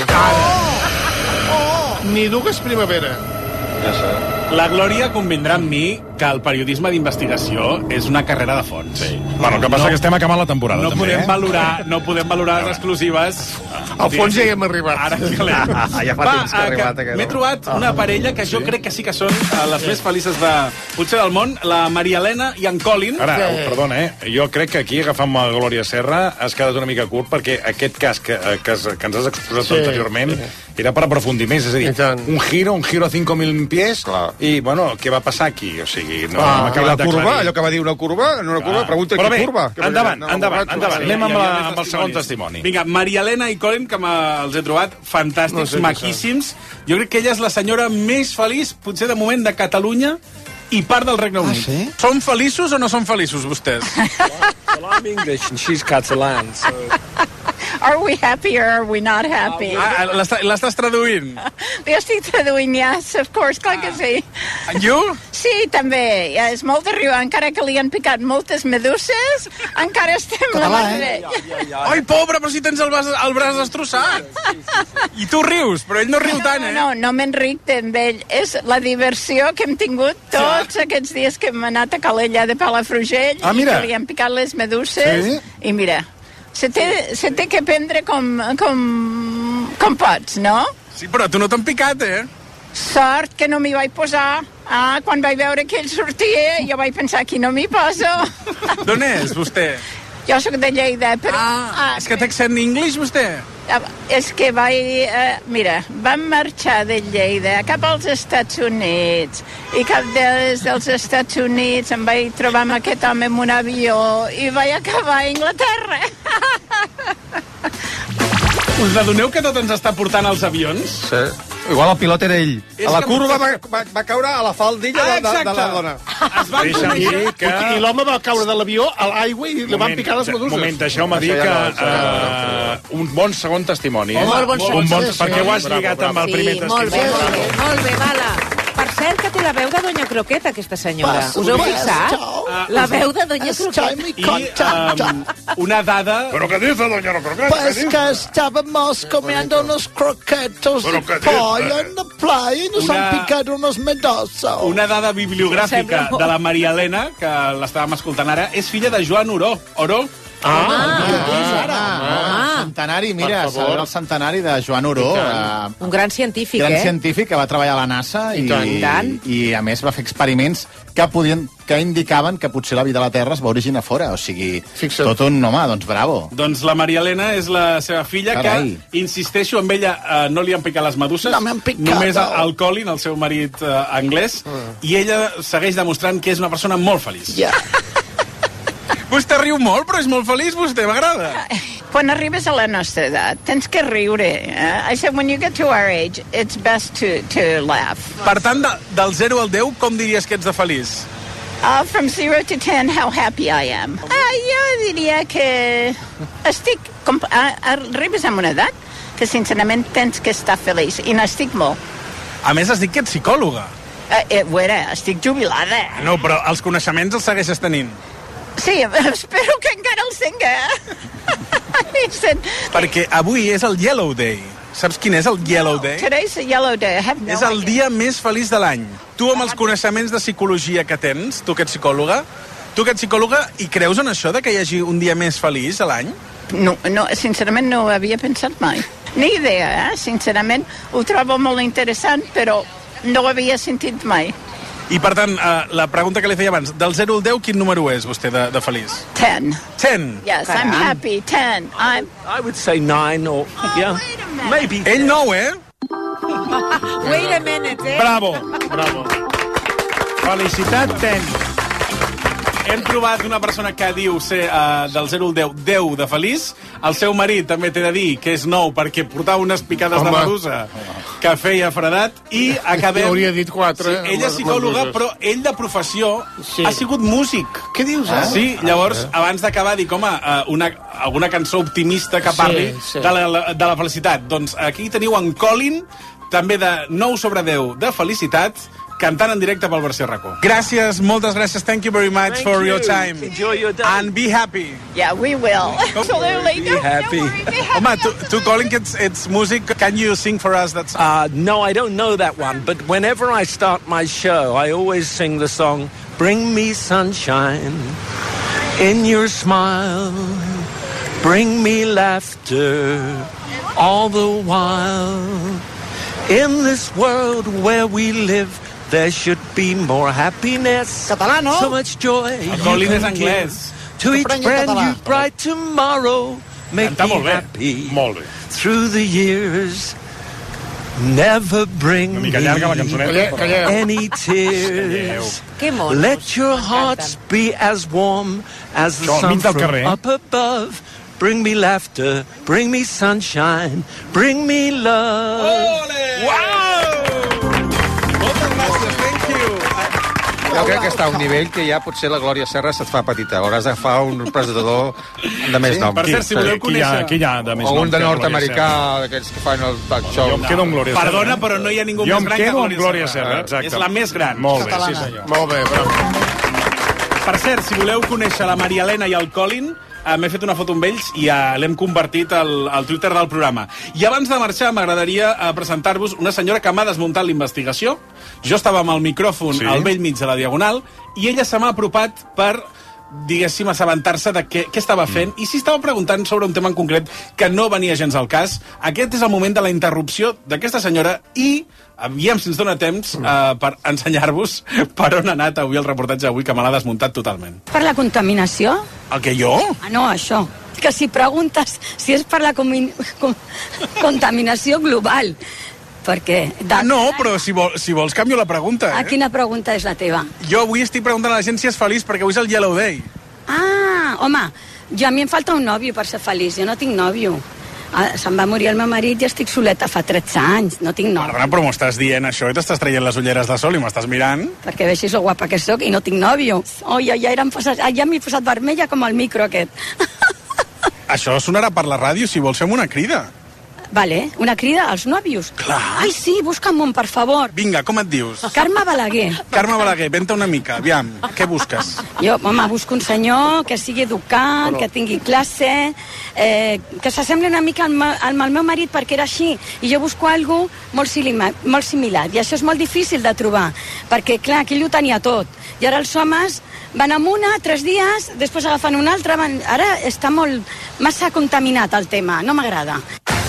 Ni dues primavera. Ja sé. La Glòria convindrà amb mi que el periodisme d'investigació és una carrera de fons. Sí. Bueno, el que passa No- és que estem acabant la temporada, No també, podem eh? valorar, no podem valorar les exclusives. Al fons ja hi hem arribat. Ara és calent. Ja fa Va, temps que ha eh, arribat, que aquest, M'he no? trobat una parella que jo crec que sí que són eh, les més felices de, potser del món, la Maria Elena i en Colin. Ara, perdona, eh? Jo crec que aquí, agafant la Glòria Serra, has quedat una mica curt, perquè aquest cas que, eh, que, has- que ens has exposat Sí. anteriorment era per aprofundir més, és a dir, un giro, un giro a cinco mil pies, i, bueno, què va passar aquí? O sigui, no, Ah, m'ha I acabat la curva, d'aclarir. allò que va dir una curva, en una curva, Clar. pregunta Però qui bé, curva. Que endavant, no, endavant, no, endavant. no, Anem no, amb, hi la, havia més amb el segon testimonis. testimoni. Vinga, Maria Elena i Colin, que me'ls he trobat fantàstics, No sé qui maquíssims. Jo crec que ella és la senyora més feliç, potser de moment, de Catalunya i part del Regne Unit. Ah, sí? Són feliços o no són feliços, vostès? Well, I'm English and she's Catalan, so... Are we happy or are we not happy? Ah, l'està- l'estàs traduint? Jo estic traduint, yes, of course, clar que sí. And you? Sí, també. Ja, és molt de riure. Encara que li han picat moltes meduses, encara estem a la Ai, pobre, però si tens el braç, el braç destrossat. I tu rius, però ell no riu tant, eh? No, no m'enric tant d'ell. És la diversió que hem tingut tots aquests dies que hem anat a Calella de Palafrugell Ah, i mira. que li han picat les meduses. Sí? I mira, se té, se té que prendre com, com, com pots, no? Sí, però tu no t'han picat, eh? Sort que no m'hi vaig posar. Ah, quan vaig veure que ell sortia, jo vaig pensar, aquí no m'hi poso. D'on és, vostè? Jo sóc de Lleida, però... Ah, és que té accent English, vostè? Ah, és que vaig... Eh, mira, vam marxar de Lleida cap als Estats Units i cap des dels Estats Units em vaig trobar amb aquest home en un avió i vaig acabar a Anglaterra. Us adoneu que tot ens està portant als avions? Sí. Igual el pilot era ell. És A la que curva va, potser- va, va caure a la faldilla Ah, de, de, de la exacte. dona. Es van Deixa'm conèixer... dir que... I l'home va caure de l'avió a l'aigua i li van picar les meduses. Un moment, deixeu-me dir Això que ja no, això ja uh, un bon segon testimoni. Eh? Molt bon segon un bon, testimoni. perquè ho has Bravo, lligat amb el Sí, primer molt bé, testimoni. molt bé, molt bé, Bala. Per cert, que té la veu de Doña Croqueta, aquesta senyora. Passa, Us heu passa. fixat? La veu de Doña Croqueta. I um, una dada... Però què dice, doña Croqueta? Pues que estábamos comiendo unos croquetos de Pero que pollo dice. en la playa y nos Una- han picado unos medosos. Una dada bibliogràfica Sembla- de la Maria Elena, que l'estàvem escoltant ara, és filla de Joan Oró. Oró? Ah, Ah. centenari, mira, Per favor. celebra el centenari de Joan Oró, eh, Un gran científic, gran eh? científic que va treballar a la NASA i, I tant. I tant. i a més va fer experiments que podien que indicaven que potser la vida a la Terra es va originar fora, o sigui, Fixa't. tot un home, doncs bravo. Doncs la Maria Elena és la seva filla, Carai. que, insisteixo, amb ella eh, no li han picat les meduses, No m'han picat, només no. al Colin, el seu marit eh, anglès, i ella segueix demostrant que és una persona molt feliç. Ja. Vostè riu molt, però és molt feliç, vostè, m'agrada. Quan arribes a la nostra edat, tens que riure. Eh? I said, when you get to our age, it's best to, to laugh. Per tant, de, del zero al deu, com diries que ets de feliç? Uh, from zero to ten, how happy I am. Uh, jo diria que estic... Com, uh, arribes a una edat que, sincerament, tens que estar feliç. I n'estic molt. A més, has dit que ets psicòloga. Uh, eh, bueno, estic jubilada. No, però els coneixements els segueixes tenint. Sí, espero que encara els tinga. Perquè avui és el Yellow Day. Saps quin és el Yellow Day? Today's a yellow day. I have no És el dia més feliç de l'any. Tu, amb els coneixements de psicologia que tens, tu que ets psicòloga, tu que ets psicòloga, i creus en això de que hi hagi un dia més feliç a l'any? No, no, sincerament no ho havia pensat mai. Ni idea, eh? Sincerament, ho trobo molt interessant, però no ho havia sentit mai. I, per tant, eh, la pregunta que li feia abans, del zero al deu, quin número és vostè de, de feliç? Ten. Ten? Yes, I'm happy. Ten. I'm... I would say nine or... Yeah. Maybe. Ell nou, eh? Wait a minute, eh? Bravo, bravo. Felicitat, ten. hem trobat una persona que diu ser uh, del zero al deu, deu de feliç. El seu marit també t'he de dir que és nou perquè portava unes picades Home. de medusa que feia fredat. I acabem... Hauria dit quatre. Sí, ella és psicòloga, però ell de professió sí. ha sigut músic. Què dius? Ah, sí, llavors, abans d'acabar, dic, home, una, alguna cançó optimista que parli sí, sí. De, la, de la felicitat. Doncs aquí teniu en Colin, també de nou sobre deu de felicitat, cantant en directe pel Versió RAC u. Gràcies, moltes gràcies. Thank you very much Thank for you. your time. Enjoy your day. And be happy. Yeah, we will. Absolutely. Be happy. Home, to, to Colin, it's, it's music. Can you sing for us that song? Uh, no, I don't know that one, but whenever I start my show, I always sing the song, Bring me sunshine in your smile, bring me laughter all the while. In this world where we live, there should be more happiness. Català, no? So much joy. El Colin és anglès. To each brand new bright tomorrow, make Canta me molt bé. happy. Molt bé. Through the years, never bring Una mica llarga la cançoneta. Calleu, calleu. any tears. Que monos. Let your hearts be as warm as the Això, al sun mig del from carrer. up above. Bring me laughter, bring me sunshine, bring me love. Ole! Wow! Moltes gràcies, thank you. Jo crec que està a un nivell que ja potser la Glòria Serra se't fa petita. Hauràs d'agafar un presentador de més Sí? nom. Per cert, si voleu Qui hi ha, conèixer... qui hi ha de més O nom un de que Glòria nord-americà, Serra? d'aquells que fan el talk show. Jo em quedo amb Glòria Serra. Perdona, però no hi ha ningú Jo més em gran que quedo amb Glòria Glòria Serra. Serra, exacte. És la més gran. Molt bé, Catalana. sí senyor. Molt bé, bravo. Per cert, si voleu conèixer la Maria Elena i el Colin, eh, m'he fet una foto amb ells i eh, l'hem convertit al, al Twitter del programa. I abans de marxar m'agradaria eh, presentar-vos una senyora que m'ha desmuntat la investigació. Jo estava amb el micròfon Sí. al vell mig de la Diagonal i ella se m'ha apropat per, diguéssim, assabentar-se de què, què estava fent i si estava preguntant sobre un tema en concret que no venia gens al cas. Aquest és el moment de la interrupció d'aquesta senyora i aviam si ens dona temps eh, per ensenyar-vos per on ha anat avui el reportatge avui, que me l'ha desmuntat totalment. Per la contaminació? El que jo? Ah, no, això. Que si preguntes si és per la comi- com- contaminació global. Perquè... De... Ah, no, però si, vol, si vols canvio la pregunta, A eh? quina pregunta és la teva? Jo avui estic preguntant a la gent si és feliç perquè avui és el Yellow Day. Ah, home, jo a mi em falta un nòvio per ser feliç. Jo no tinc nòvio. Ah, se'm va morir el meu marit i estic soleta fa tretze anys. No tinc nòvio. Perdona, però m'ho estàs dient això i t'estàs traient les ulleres de sol i m'estàs mirant. Perquè veixis lo guapa que sóc i no tinc nòvio. Oh, ja, ja, era posat, ja m'he posat vermella com el micro aquest. Això sonarà per la ràdio, si vols fem una crida. Vale, una crida als nòvios. Clar. Ai, sí, busca'm un, per favor. Vinga, com et dius? Carme Balaguer. Carme Balaguer, venta una mica, aviam, què busques? Jo, home, busco un senyor que sigui educat, Però- que tingui classe, eh, que s'assembli una mica al, me- al meu marit perquè era així. I jo busco algú molt, silima, molt similar. I això és molt difícil de trobar, perquè, clar, aquell ho tenia tot. I ara els homes van amb una, tres dies, després agafen una altra... Van... Ara està molt... massa contaminat el tema, no m'agrada.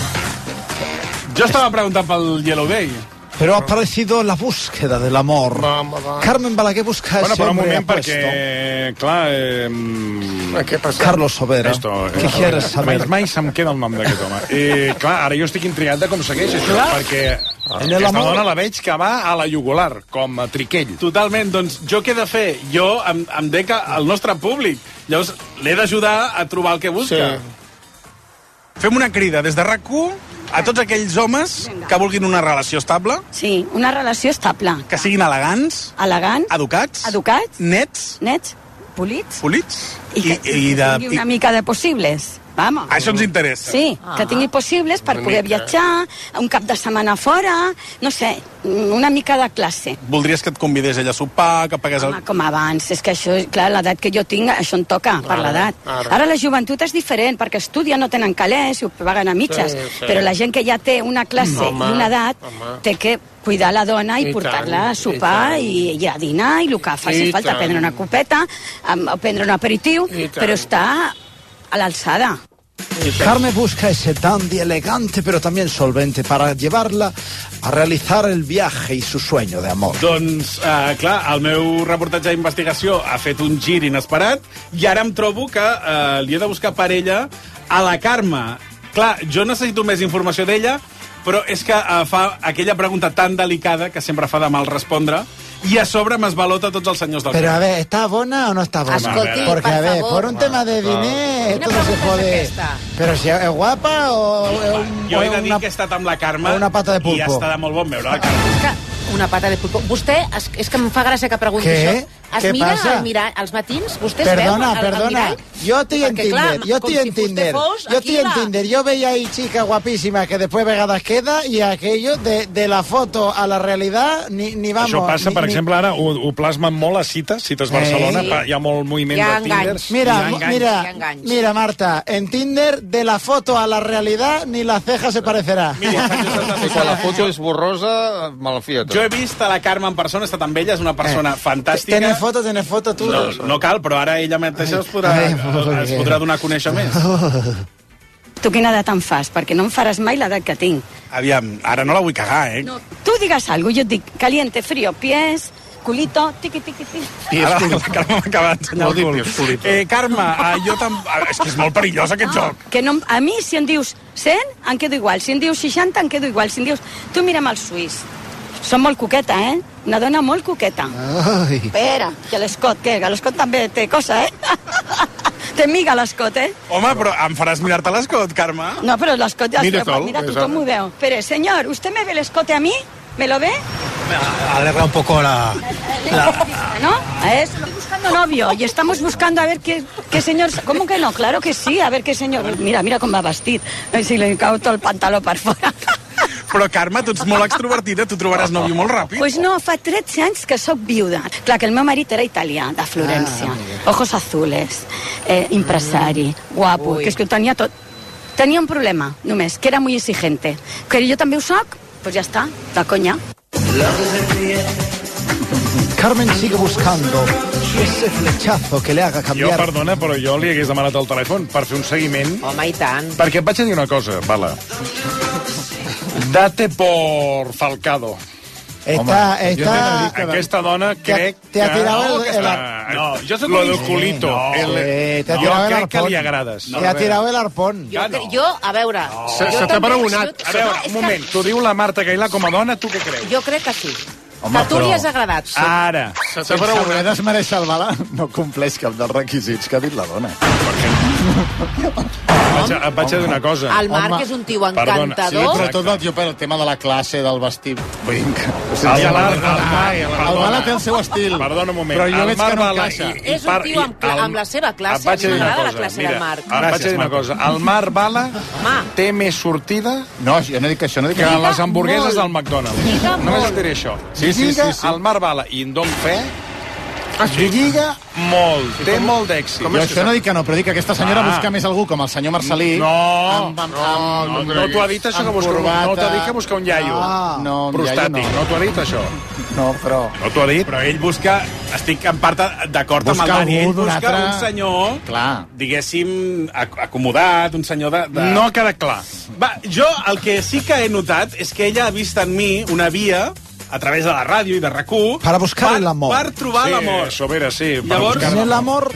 Jo estava preguntant pel Yellow Day. Pero ha aparecido la búsqueda del amor. Carmen Balaguer busca a Bueno, ese però un hombre moment, apuesto. perquè, clar... Eh, Què passa? Carlos Sobera. Esto, ¿Qué quieres saber? Mai, mai se'm queda el nom d'aquest home. Eh, clar, ara jo estic intrigat de com segueix això, Clar. perquè En el aquesta amor- dona la veig que va a la jugular, com a triquell. Totalment, doncs jo què he de fer? Jo em, em dec al nostre públic. Llavors l'he d'ajudar a trobar el que busca. Sí. Fem una crida des de RAC u a tots aquells homes que vulguin una relació estable, Sí, una relació estable. que siguin elegants, Elegant, educats, educats, nets, nets, polits, polits i que, i, i de... tingui una mica de possibles. Vamos. Això ens interessa. Sí, que tingui possibles per Una poder mica. viatjar, un cap de setmana fora, no sé, una mica de classe. Voldries que et convidés ella a sopar, que pagués el... Home, com abans, és que això, clar, l'edat que jo tinc, això em toca, per Ara, l'edat. ara. Ara la joventut és diferent, perquè estudien, no tenen calés, i ho paguen a mitges, Sí, sí. però la gent que ja té una classe Home, i una edat, home. té que cuidar la dona i, I portar-la tant, a sopar i i, i a dinar, i el que faci I falta, tant. prendre una copeta, am- o prendre un aperitiu, I tant. però està a l'alçada. Carmen busca ese dandy elegante pero también solvente para llevarla a realizar el viaje y su sueño de amor. Doncs, eh, clar, el meu reportatge d'investigació ha fet un gir inesperat i ara em trobo que eh, li he de buscar parella a la Carme. Clar, jo necessito més informació d'ella, però és que eh, fa aquella pregunta tan delicada que sempre fa de mal respondre i a sobre m'esvalota tots els senyors del Pero a camp. ver, ¿está bona o no está bona? Escolti, Porque, per a ver, favor. por un tema de diner, Quina esto no se pregunta puede... és aquesta? Pero si es guapa o, o, un, Jo he de o dir una... que he estat amb la Carme o una pata de i pulpo. està de molt bon veure la Carme. És que una pata de pulpo. Vostè, es, és que em fa gràcia que pregunti Què? això. Es Què mira passa? al mirall, als matins? Vostè Perdona, es veu al, al perdona. mirall? Yo estoy en Perquè, Tinder, clar, yo com estoy si en vostè Tinder. fos Yo aquí estoy en la- Tinder. Yo veía ahí chicas guapísimas que después vegadas queda y aquello de, de la foto a la realidad ni, ni vamos. Això passa, ni, per ni- exemple, ara ho, ho plasmen molt a Cites, Cites Barcelona, Eh. pa- hi ha molt moviment Hi ha de Tinder. enganys. Mira, Hi ha enganys. mira, Hi ha enganys. mira, Marta, en Tinder de la foto a la realidad ni la ceja se parecerà. I quan la foto és borrosa, malfia tot. Jo he vist a la Carme en persona, he estat amb ella, és una persona fantàstica. Tienes foto, tienes foto tú. No, no cal, però ara ella mateixa es podrà, Ai, es podrà donar a conèixer més. Tu quina edat em fas? Perquè no em faràs mai l'edat que tinc. Aviam, ara no la vull cagar, eh? No. Tu digues alguna cosa, jo et dic caliente, frío, pies, culito, tiqui, tiqui, tiqui. Ara la Carme m'acaba d'ensenyar el cul. Eh, Carme, eh, jo tam... ah, és que és molt perillós aquest joc. Que no, a mi, si em dius cent, em quedo igual. Si em dius seixanta, em quedo igual. Si em dius... Tu mira'm el suís. Són molt coqueta, eh? Una dona molt coqueta. Ai. Espera, que l'Escot, què? Que l'Escot també té cosa, eh? té miga l'Escot, eh? Home, però em faràs mirar-te l'escot, Carme? No, però l'Escot ja... Mira Mira, sol, mira és tothom ara. ho veu. Espere, señor, ¿usted me ve el escote a mí? ¿Me lo ve? Alegra un poco la... ¿No? Es, estoy buscando novio y estamos buscando a ver qué, qué señor... ¿Cómo que no? Claro que sí, a ver qué señor... Mira, mira com va vestit. Ai, si li cau tot el pantaló per fora. Però, Carme, tu ets molt extrovertida, tu trobaràs nòvio molt ràpid. Pues no, fa tretze anys que sóc viuda. Clar, que el meu marit era italià, de Florència. Ah, Ojos azules, eh, empresari, guapo, Ui. que és que ho tenia tot. Tenia un problema, només, que era muy exigente. Que jo també ho soc, pues ja està, de conya. Carmen sigue buscando ese flechazo que le haga Jo, cambiar. perdona, però jo li hagués demanat el telèfon per fer un seguiment. Home, i tant. Perquè et vaig a dir una cosa, Bala. Date por Falcado. Está, Home, jo está... he de dir que aquesta dona crec te ha que... tirado el- No, que el- està- No, jo soc Lo un- del culito. No, el... sí, te ha jo tirado el crec que arpón. li agrades. Te ha tirado el arpón. Jo, jo a veure... Se- jo se t'ha també- paragonat. jo- A veure, és un que moment, t'ho diu la Marta Cailà com a dona, tu què creus? Jo crec que sí. Home, que a tu li però- has agradat. Ara. Sense voler desmereixer el Bala, no compleix cap dels requisits que ha dit la dona. Vaig a, et vaig a dir una cosa. El Marc Home, és un tio perdona, Sí, encantador. però tot el, jo, per el tema de la classe, del vestit... Vull dir que... El el, Marc- el, el Bala té el seu estil. Perdona un moment. Però jo El veig Marc que no Bala encaixa. i- i És un par- tio amb, i el- amb la seva Et classe. vaig a dir una M'agrada la cosa. classe Mira, del Marc. et vaig a dir una cosa. El Marc Bala Home, té més sortida No, jo no dic això, no dic que això. les hamburgueses molt. del McDonald's. Lliga Només molt. et diré això. Sí, sí, Lliga sí, sí. el Marc Bala, i en dono fe, lliga molt, té molt d'èxit. Jo això no dic que no, però dic que aquesta senyora Ah. busca més algú com el senyor Marcelí. No, amb, amb, no, amb, no, no t'ho ha dit això que amb busca un, no corbata. t'ha dit que busca un iaio. Ah, no, un prostàtic, iaio no, t'ho ha dit això. No, però... No t'ho ha dit? Però ell busca... Estic en part d'acord amb el Busca Dani. Ell algú d'un busca altre- un senyor, Clar. diguéssim, ac- acomodat, un senyor de... de... No ha quedat clar. Va, jo el que sí que he notat és que ella ha vist en mi una via a través de la ràdio i de RAC u Para buscar el amor. per trobar Sí, l'amor. Sobera, sí. per Llavors- buscar- En el amor...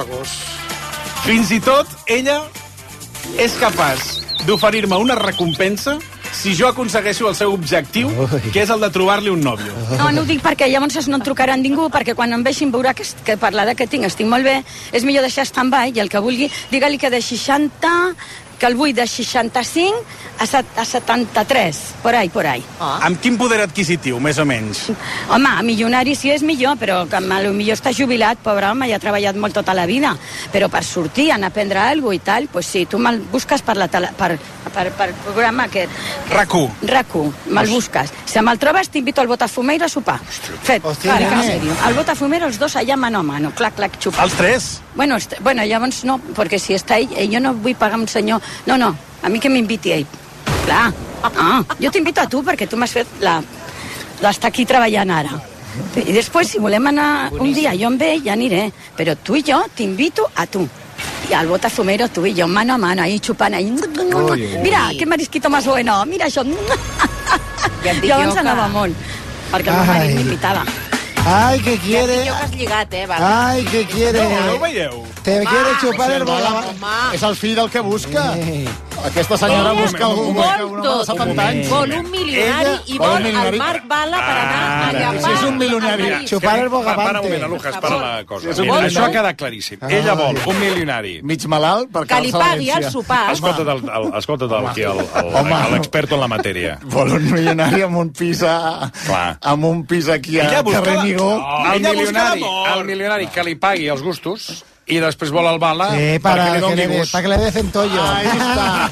Fins i tot ella és capaç d'oferir-me una recompensa si jo aconsegueixo el seu objectiu, que és el de trobar-li un nòvio. No, no ho dic perquè llavors no em trucarà ningú, perquè quan em vegin veurà que, que per l'edat que tinc estic molt bé, és millor deixar stand-by i el que vulgui, digue-li que de seixanta, que el vull de seixanta-cinc a, set, a setanta-tres, por ahí, por ahí. Ah. Amb quin poder adquisitiu, més o menys? Home, milionari sí és millor, però que a lo millor està jubilat, pobre home, ja ha treballat molt tota la vida, però per sortir, anar a aprendre alguna cosa i tal, pues sí, tu me'l busques per la tele, per, per, per programa aquest. RAC u. RAC u, me'l busques. Si me'l trobes, t'invito al Botafumeiro a sopar. Fet, Hòstia, vale, en nene. serio. Al Botafumeiro els dos allà mano a mano, clac, clac, xupa. Els tres? Bueno, est- bueno, llavors no, perquè si està ell, eh, jo no vull pagar un senyor... No, no, a mi que m'inviti ell. Clar, ah, jo t'invito a tu perquè tu m'has fet la d'estar aquí treballant ara. I després, si volem anar un dia jo amb ell, ja aniré. Però tu i jo t'invito a tu. Y al Botafumeiro tú y yo, mano a mano, ahí chupant, ahí... Ui. Mira, qué marisquito más bueno, mira això. Ja et dic Jo abans jo que- anava molt, perquè el meu Ai. marit m'invitava. Ay, que Ja et dic quiere... jo que has lligat, eh, Bala. Ay, que quiere... No, no ho veieu? Te quiere chupar el Home, bola... És el fill del que busca. Eh, Aquesta senyora Ella busca algú, vol busca un home de tot. setanta anys. Vol un milionari Ella i vol vol un milionari. el Marc Bala per anar a Ara, llapar si és un milionari. el marisc. Xupar el bogavante. Para un moment, Lucas, para la cosa. És un Mira, milionari. això ha quedat claríssim. Ella vol un milionari. Mig malalt per Que li quedar-se a pagui el València. sopar. Escolta, del, el, escolta del, aquí, el- el- Home. l'expert en la matèria. Vol un milionari amb un pis a... Clar. amb un pis aquí a Ella busca carrer la- Nigó. No, el milionari, el milionari que li pagui els gustos i després vol el bala Sí, perquè para li que doni le, de- gust. para que le dé centollo. Ahí està.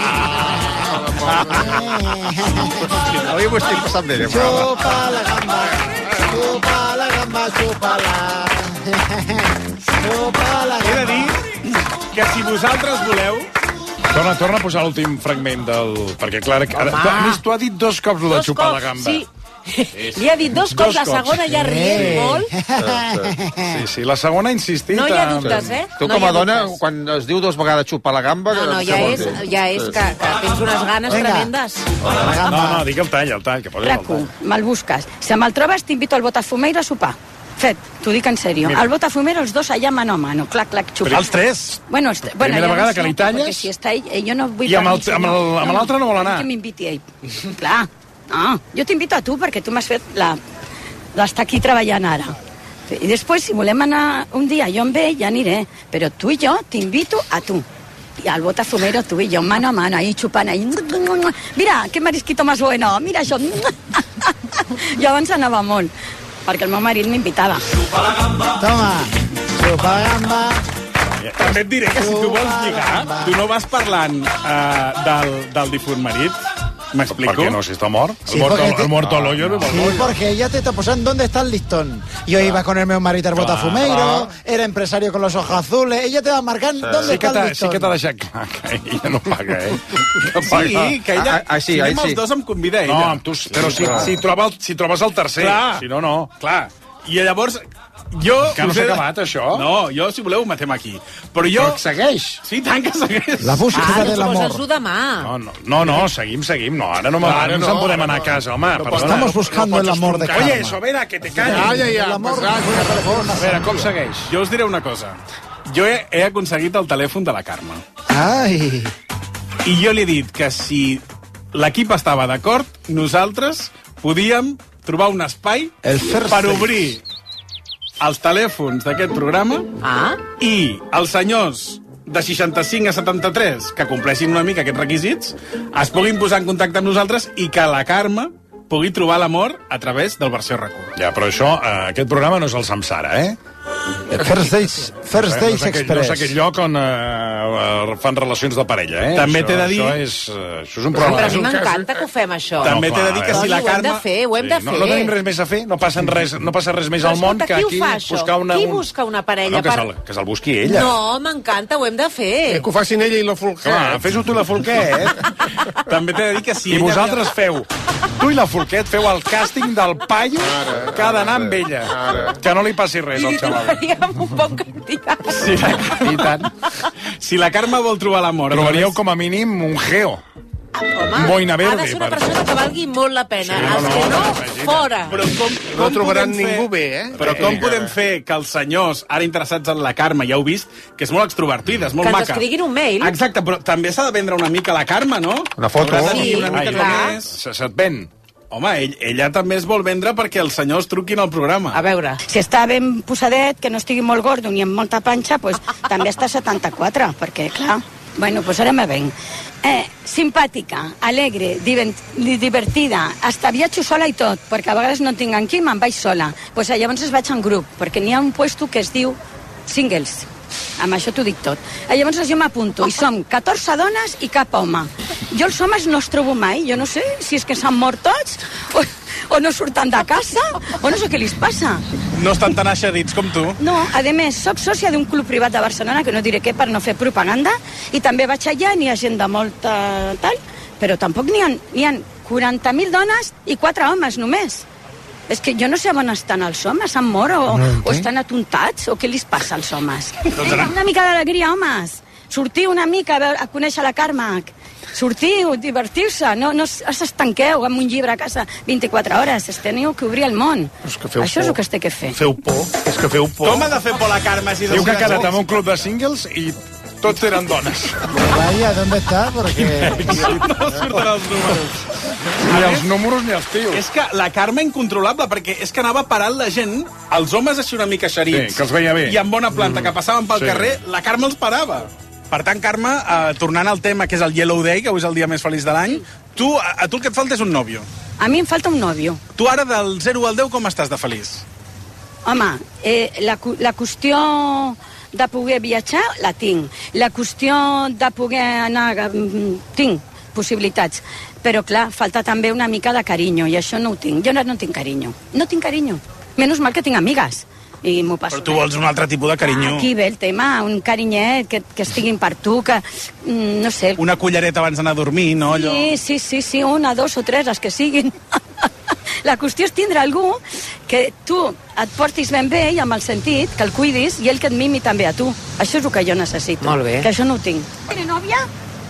Avui m'ho estic passant bé. Chupa la gamba, chupa la gamba, chupa-la. Chupa la He de gamba. dir que si vosaltres voleu... Torna, torna a posar l'últim fragment del... Perquè, clar, ara, Home. tu, a més, tu ha dit dos cops lo de Dos xupar cops, la gamba. sí. Li ha dit dos cops, la segona ja rient molt. Sí, sí, la segona ha insistit... No hi ha en- dubtes, eh? Tu, No com hi a ha dona, dubtes. quan es diu dos vegades xupar la gamba... No, no, què ja vol és, dir? ja és que, que tens unes ganes Vinga. tremendes. No, no, digue el tall, el tall, que posis el Racu, tall. me'l busques. Si me'l trobes, t'invito al Botafumeiro a sopar. Fet, t'ho dic en sèrio. Mira. Al Botafumeiro, els dos allà mano a mano. Clac, clac, xup. Els tres? Bueno, els, tre- bueno, Primera jo vegada no sé, que li talles? perquè si està ell, eh, jo no vull I amb el- permís, amb el- amb l'altre no vol anar? Que m'inviti ell. Clar, no, jo t'invito a tu perquè tu m'has fet la d'estar aquí treballant ara. I després, si volem anar un dia jo amb ell, ja aniré. Però tu i jo t'invito a tu. Y al Botafumeiro, tú y yo, mano a mano, ahí chupan, ahí... Mira, qué marisquito más bueno, mira això. Jo abans anava molt, perquè el meu marit m'invitava. Toma, chupa la gamba. També et diré que si tu vols lligar, tu no vas parlant uh, del, del difunt marit. ¿M'explico? ¿Por qué no? Si está mort. Sí, el muerto, porque te- el muerto al hoyo. Sí, porque ella te está posando dónde está el listón. Yo iba con el meu marit al Botafumeiro, era empresario con los ojos azules, ella te va marcando dónde Sí que está el t'ha sí listón. que t'ha deixat clar que ella no paga, eh? Que paga. Sí, que ella... Ah, ah, sí, si ah, anem sí. els dos em convida ella. No, amb tu, però si, si, troba el, si trobes el tercer, Clar. si no, no. Clar. I llavors, jo... Que no us s'ha he de- acabat, això? No, jo, si voleu, ho matem aquí. Però jo... Però segueix. Sí, tant que segueix. La búsqueda Ah, del doncs amor. posa'ns-ho demà. No, no, no, no, seguim, seguim. No, ara no, me, Ara ara no, no, no podem ara anar no. a casa, home. No perdona. Estamos buscando el amor de Carme. Oye, Sobera, que te calles. Ja, ja, ja. L'amor Pues, ah, d'una persona. A veure, com segueix? Jo us diré una cosa. Jo he, he aconseguit el telèfon de la Carme. Ai, I jo li he dit que si l'equip estava d'acord, nosaltres podíem trobar un espai El first per date. obrir els telèfons d'aquest programa Ah, i els senyors de seixanta-cinc a setanta-tres que compleixin una mica aquests requisits es puguin posar en contacte amb nosaltres i que la Carme pugui trobar l'amor a través del versió RAC1. Ja, però això, eh, aquest programa no és el Samsara, eh? First Dates, first no dates és aquell, no és Express. aquell lloc on eh, eh, fan relacions de parella, eh? També Això- t'he de dir- Això és, eh, això és un però programa... a és mi un cas- m'encanta que ho fem, això. També No, t'he de clar, dir que eh? si la Ho hem de Carme... fer, ho hem de no, fer. no tenim res més a fer, no, passen res, no passa res més Però al món escolta, que qui ho aquí fa, això? buscar una... Qui un- busca una parella No, que per- se'l que se'l busqui ella. No, m'encanta, ho hem de fer. Que ho facin ella i la Folquet. Clar, fes-ho tu la Folquet. També t'he de dir que si I ella... vosaltres feu, tu i la Folquet, feu el càsting del paio que ha d'anar amb ella. Que no li passi res al I xaval. trobaríem un bon candidat. Si la, I tant. Si la Carme vol trobar l'amor... a Trobaríeu través- com a mínim un geo. Home, Boina verde, ha de ser una per- persona que valgui molt la pena. Sí, no, Els no, que no, imagina't. fora. Però com, No com trobaran podem fer- ningú bé, eh? Però com Sí, podem cara. fer que els senyors, ara interessats en la Carme, ja heu vist, que és molt extrovertida, és molt Que ens maca. escriguin un mail. Exacte, però també s'ha de vendre una mica la Carme, no? Una foto. Haurà de dir Sí, una mica Ai, com clar. és. Se, se't ven. Home, ell, ella també es vol vendre perquè els senyors truquin al programa. A veure, Si està ben posadet, que no estigui molt gordo ni amb molta panxa, pues, també està a setanta-quatre, perquè, clar, bueno, pues ara me venc. Eh, simpàtica, alegre, diven- divertida, hasta viatjo sola i tot, perquè a vegades no tinc amb qui, me'n vaig sola. Pues, eh, llavors es vaig en grup, perquè n'hi ha un puesto que es diu singles. Amb això t'ho dic tot. Eh, llavors jo m'apunto, i som catorze dones i cap home. Jo els homes no els trobo mai, jo no sé si és que s'han mort tots, o, o no surten de casa, o no sé què li passa. No estan tan aixadits com tu. No, a més, soc sòcia d'un club privat de Barcelona, que no diré què per no fer propaganda, i també vaig allà, n'hi ha gent de molta tal, però tampoc n'hi ha, n'hi ha quaranta mil dones i quatre homes només. És que jo no sé on estan els homes, s'han mort o, No o entenc. estan atontats, o què li passa als homes? Vinga, una mica d'alegria, homes. Sortiu una mica a, veure, a conèixer la Carme. Sortiu, divertir-se, no, no us estanqueu amb un llibre a casa vint-i-quatre hores, es teniu que obrir el món. És que feu Això és por. el que es té que fer. Feu por, és que feu por. Com ha de fer por la Carme si Diu que ha quedat amb un club de singles i Tots eren dones. Vaya, ¿dónde está? Porque... No surten els números. Ni els números ni els tios. És que la Carme incontrolable, perquè és que anava parant la gent, els homes així una mica xerits, sí, que els veia bé. I amb bona planta, mm. que passaven pel sí. carrer, la Carme els parava. Per tant, Carme, eh, tornant al tema, que és el Yellow Day, que avui és el dia més feliç de l'any, tu, a, a tu el que et falta és un nòvio. A mi em falta un nòvio. Tu ara, del zero al deu, com estàs de feliç? Home, eh, la, la qüestió de poder viatjar, la tinc. La qüestió de poder anar... Tinc possibilitats. Però, clar, falta també una mica de carinyo, i això no ho tinc. Jo no, no tinc carinyo. No tinc carinyo. Menys mal que tinc amigues. I m'ho passo. Però tu vols un altre tipus de carinyo. Aquí ve el tema, un carinyet que, que estiguin per tu, que... No sé... Una cullereta abans d'anar a dormir, no? Allò... Sí, sí, sí, sí, una, dos o tres, les que siguin. La qüestió és tindre algú que tu et portis ben bé i amb el sentit, que el cuidis, i ell que et mimi també a tu. Això és el que jo necessito. Molt bé. Que això no ho tinc. Tens nòvia?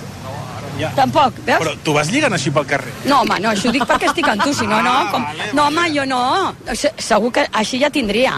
Ja. Tampoc, veus? Però tu vas lligant així pel carrer? No, home, no, això ho dic perquè estic amb tu, si no, no. Com... No, home, jo no. Segur que així ja tindria.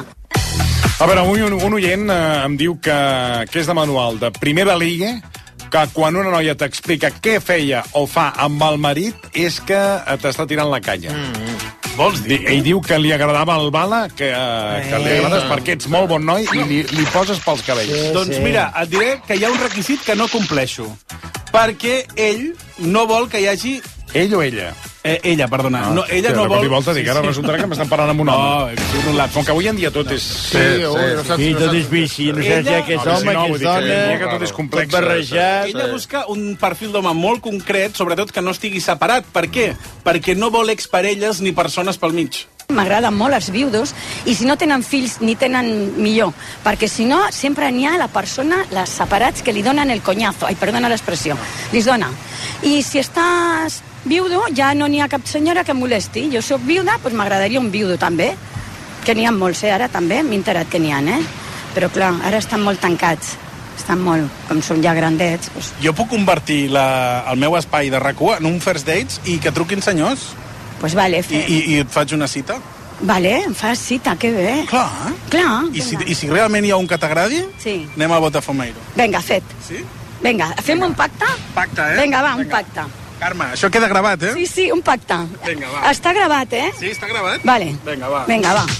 A veure, un, un oient eh, em diu que, que és de manual de primera liga, que quan una noia t'explica què feia o fa amb el marit és que t'està tirant la canya. Mm. Vols dir? Ell diu que li agradava el bala, que, eh, que li agrades perquè ets molt bon noi i li, li poses pels cabells. Sí, doncs sí. Mira, et diré que hi ha un requisit que no compleixo. Perquè ell no vol que hi hagi... Ell o ella? Eh, ella, perdona. Ah, no, ella no vol... I volta dic, ara resultarà que m'estan parlant amb un home. No, com que avui en dia tot és... Sí, sí, sí, sí tot és bici. No saps ja que és home, que és dona... Que tot és complex. Tot barrejat. Ella busca un perfil d'home molt concret, sobretot que no estigui separat. Per què? Perquè no vol exparelles ni persones pel mig. M'agraden molt els viudos, i si no tenen fills ni tenen millor, perquè si no sempre n'hi ha la persona, les separats, que li donen el conyazo, ai, perdona l'expressió, li dona. I si estàs viudo, ja no n'hi ha cap senyora que molesti. Jo soc viuda, doncs m'agradaria un viudo també, que n'hi ha molts, eh? Ara també m'he enterat que n'hi ha, eh? Però clar, ara estan molt tancats, estan molt, com són ja grandets. Doncs... Jo puc convertir la, el meu espai de RAC u en un first dates i que truquin senyors? Pues vale, I, i, I et faig una cita? Vale, em fas cita, que bé. Clar. Clar. I si, I si realment hi ha un que t'agradi, sí. Anem a Botafumeiro. Vinga, fet. Sí? Vinga, fem un pacte? Pacte, eh? Vinga, va, un Vinga. pacte. Carme, això queda gravat, eh? Sí, sí, un pacte. Vinga, va. Està gravat, eh? Sí, està gravat? Vale. Vinga, va. Vinga, va.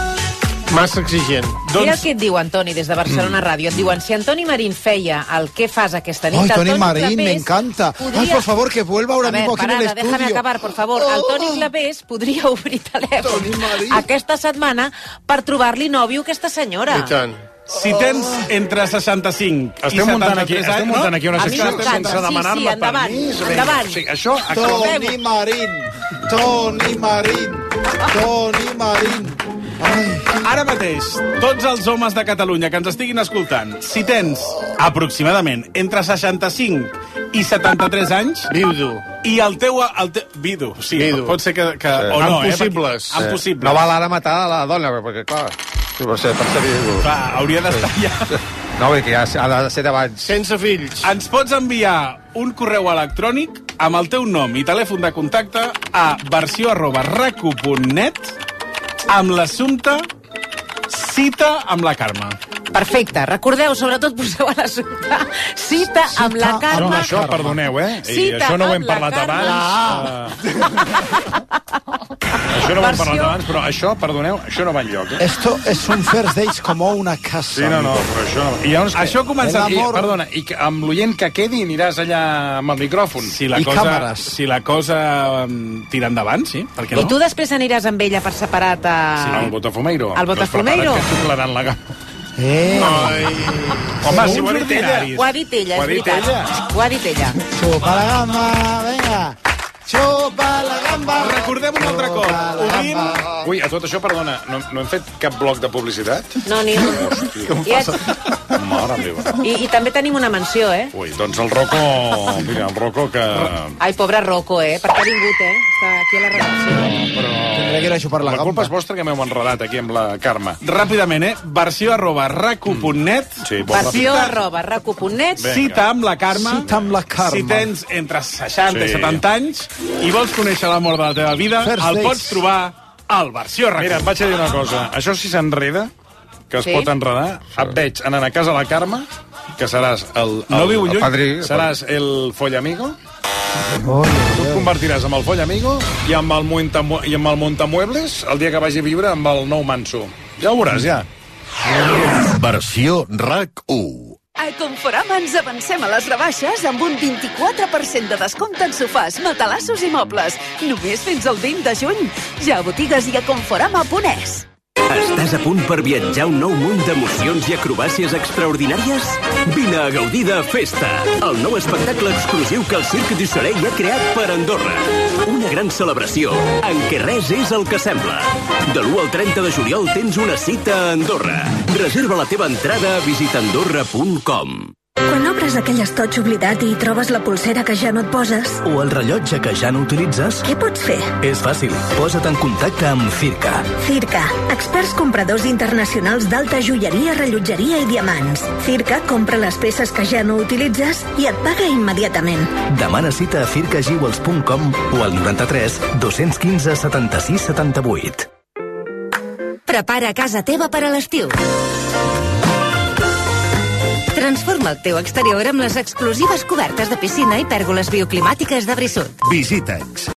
Massa exigent. Doncs... Mira el que et diu Antoni des de Barcelona mm. Ràdio. Et diuen, si Antoni Marín feia el que fas aquesta nit... Ay, Toni Marín, me encanta. Podria... Ay, por favor, que vuelva ahora mismo aquí en el estudio. Déjame acabar, por favor. Oh. El Toni Clapés podria obrir telèfon aquesta setmana per trobar-li nòvio a aquesta senyora. I tant. Si tens entre seixanta-cinc i setanta-tres anys... Estem muntant aquí una secció sense demanar-me sí, sí, endavant, permís. Endavant. Sí, això... Toni Marín, Toni Marín, Toni Marín. Ai. Ara mateix, tots els homes de Catalunya que ens estiguin escoltant, si tens aproximadament entre seixanta-cinc i setanta-tres anys... Viudo. I el teu... El te... Viudo, sí. Viudo. Pot ser que... que sí. O no, amb possibles. Eh? Amb possibles. No val ara matar a la dona, perquè, clar... Per ser, per ser viudo. Clar, hauria d'estar sí. ja... No, que ja ha de ser d'abans. Sense fills. Ens pots enviar un correu electrònic amb el teu nom i telèfon de contacte a versió arroba racu punt net amb l'assumpte cita amb la Carme. Perfecte. Recordeu, sobretot poseu a l'assumpte cita amb la Carme. No, això, perdoneu, eh? I això no ho hem parlat abans. Això no ho hem parlat abans, però això, perdoneu, això no va enlloc, eh? Esto es un first dates como una casa. Sí, no, no, però això no. I llavors, això comença... I, perdona, i que, amb l'oient que quedi aniràs allà amb el micròfon. Si la I cosa, càmeres. Si la cosa um, tira endavant, sí, per què no? I tu després aniràs amb ella per separat a... Sí, al Botafumeiro. Al Botafumeiro? Que xuclaran la gamba. Eh. Ai. Home, si ho ha dit ella. Ho ha dit ella, és veritat. Ho ha dit ella. Chupa la gamba, venga. Xupa la gamba. Recordem un altre cop. Obrim... Ui, a tot això, perdona, no, no hem fet cap bloc de publicitat? No, ni un. Hòstia, I, mare meva. I, I també tenim una menció, eh? Ui, doncs el Rocco... Mira, el Rocco que... Ai, pobre Rocco, eh? Perquè ha vingut, eh? Està aquí a la redacció. Però... Tendré que ir a xupar la, la gamba. culpa és vostra que m'heu enredat aquí amb la Carme. Ràpidament, eh? Versió arroba racu punt net. Sí, versió arroba racu punt net. Cita amb la Carme. Cita amb la Carme. Si tens entre seixanta i setanta anys i vols conèixer l'amor de la teva vida, First el days. Pots trobar al versió RAC u. Mira, et vaig a dir una cosa. Això si s'enreda, que es sí? pot enredar, et veig anant a casa la Carme que seràs el, el, No viu lluny. el padrí, seràs el follamigo. Tu et convertiràs en el follamigo i amb el, muintamu- i amb el montamuebles el dia que vagi a viure amb el nou manso. Ja ho veuràs, ja. Versió RAC u. A Conforama ens avancem a les rebaixes amb un vint-i-quatre per cent de descompte en sofàs, matalassos i mobles. Només fins al vint de juny. Ja a botigues i a conforama punt es. Estàs a punt per viatjar un nou munt d'emocions i acrobàcies extraordinàries? Vine a gaudir de Festa, el nou espectacle exclusiu que el Cirque du Soleil ha creat per Andorra. Una gran celebració en què res és el que sembla. De l'u al trenta de juliol tens una cita a Andorra. Reserva la teva entrada a visita andorra punt com. Quan obres aquell estoig oblidat i trobes la pulsera que ja no et poses... O el rellotge que ja no utilitzes... Què pots fer? És fàcil. Posa't en contacte amb Circa. Circa, experts compradors internacionals d'alta joieria, rellotgeria i diamants. Circa compra les peces que ja no utilitzes i et paga immediatament. Demana cita a circa jewels punt com o al noranta-tres dos cents quinze setanta-sis setanta-vuit. Prepara casa teva per a l'estiu. Transforma el teu exterior amb les exclusives cobertes de piscina i pèrgoles bioclimàtiques de Brissot. Visita'ns.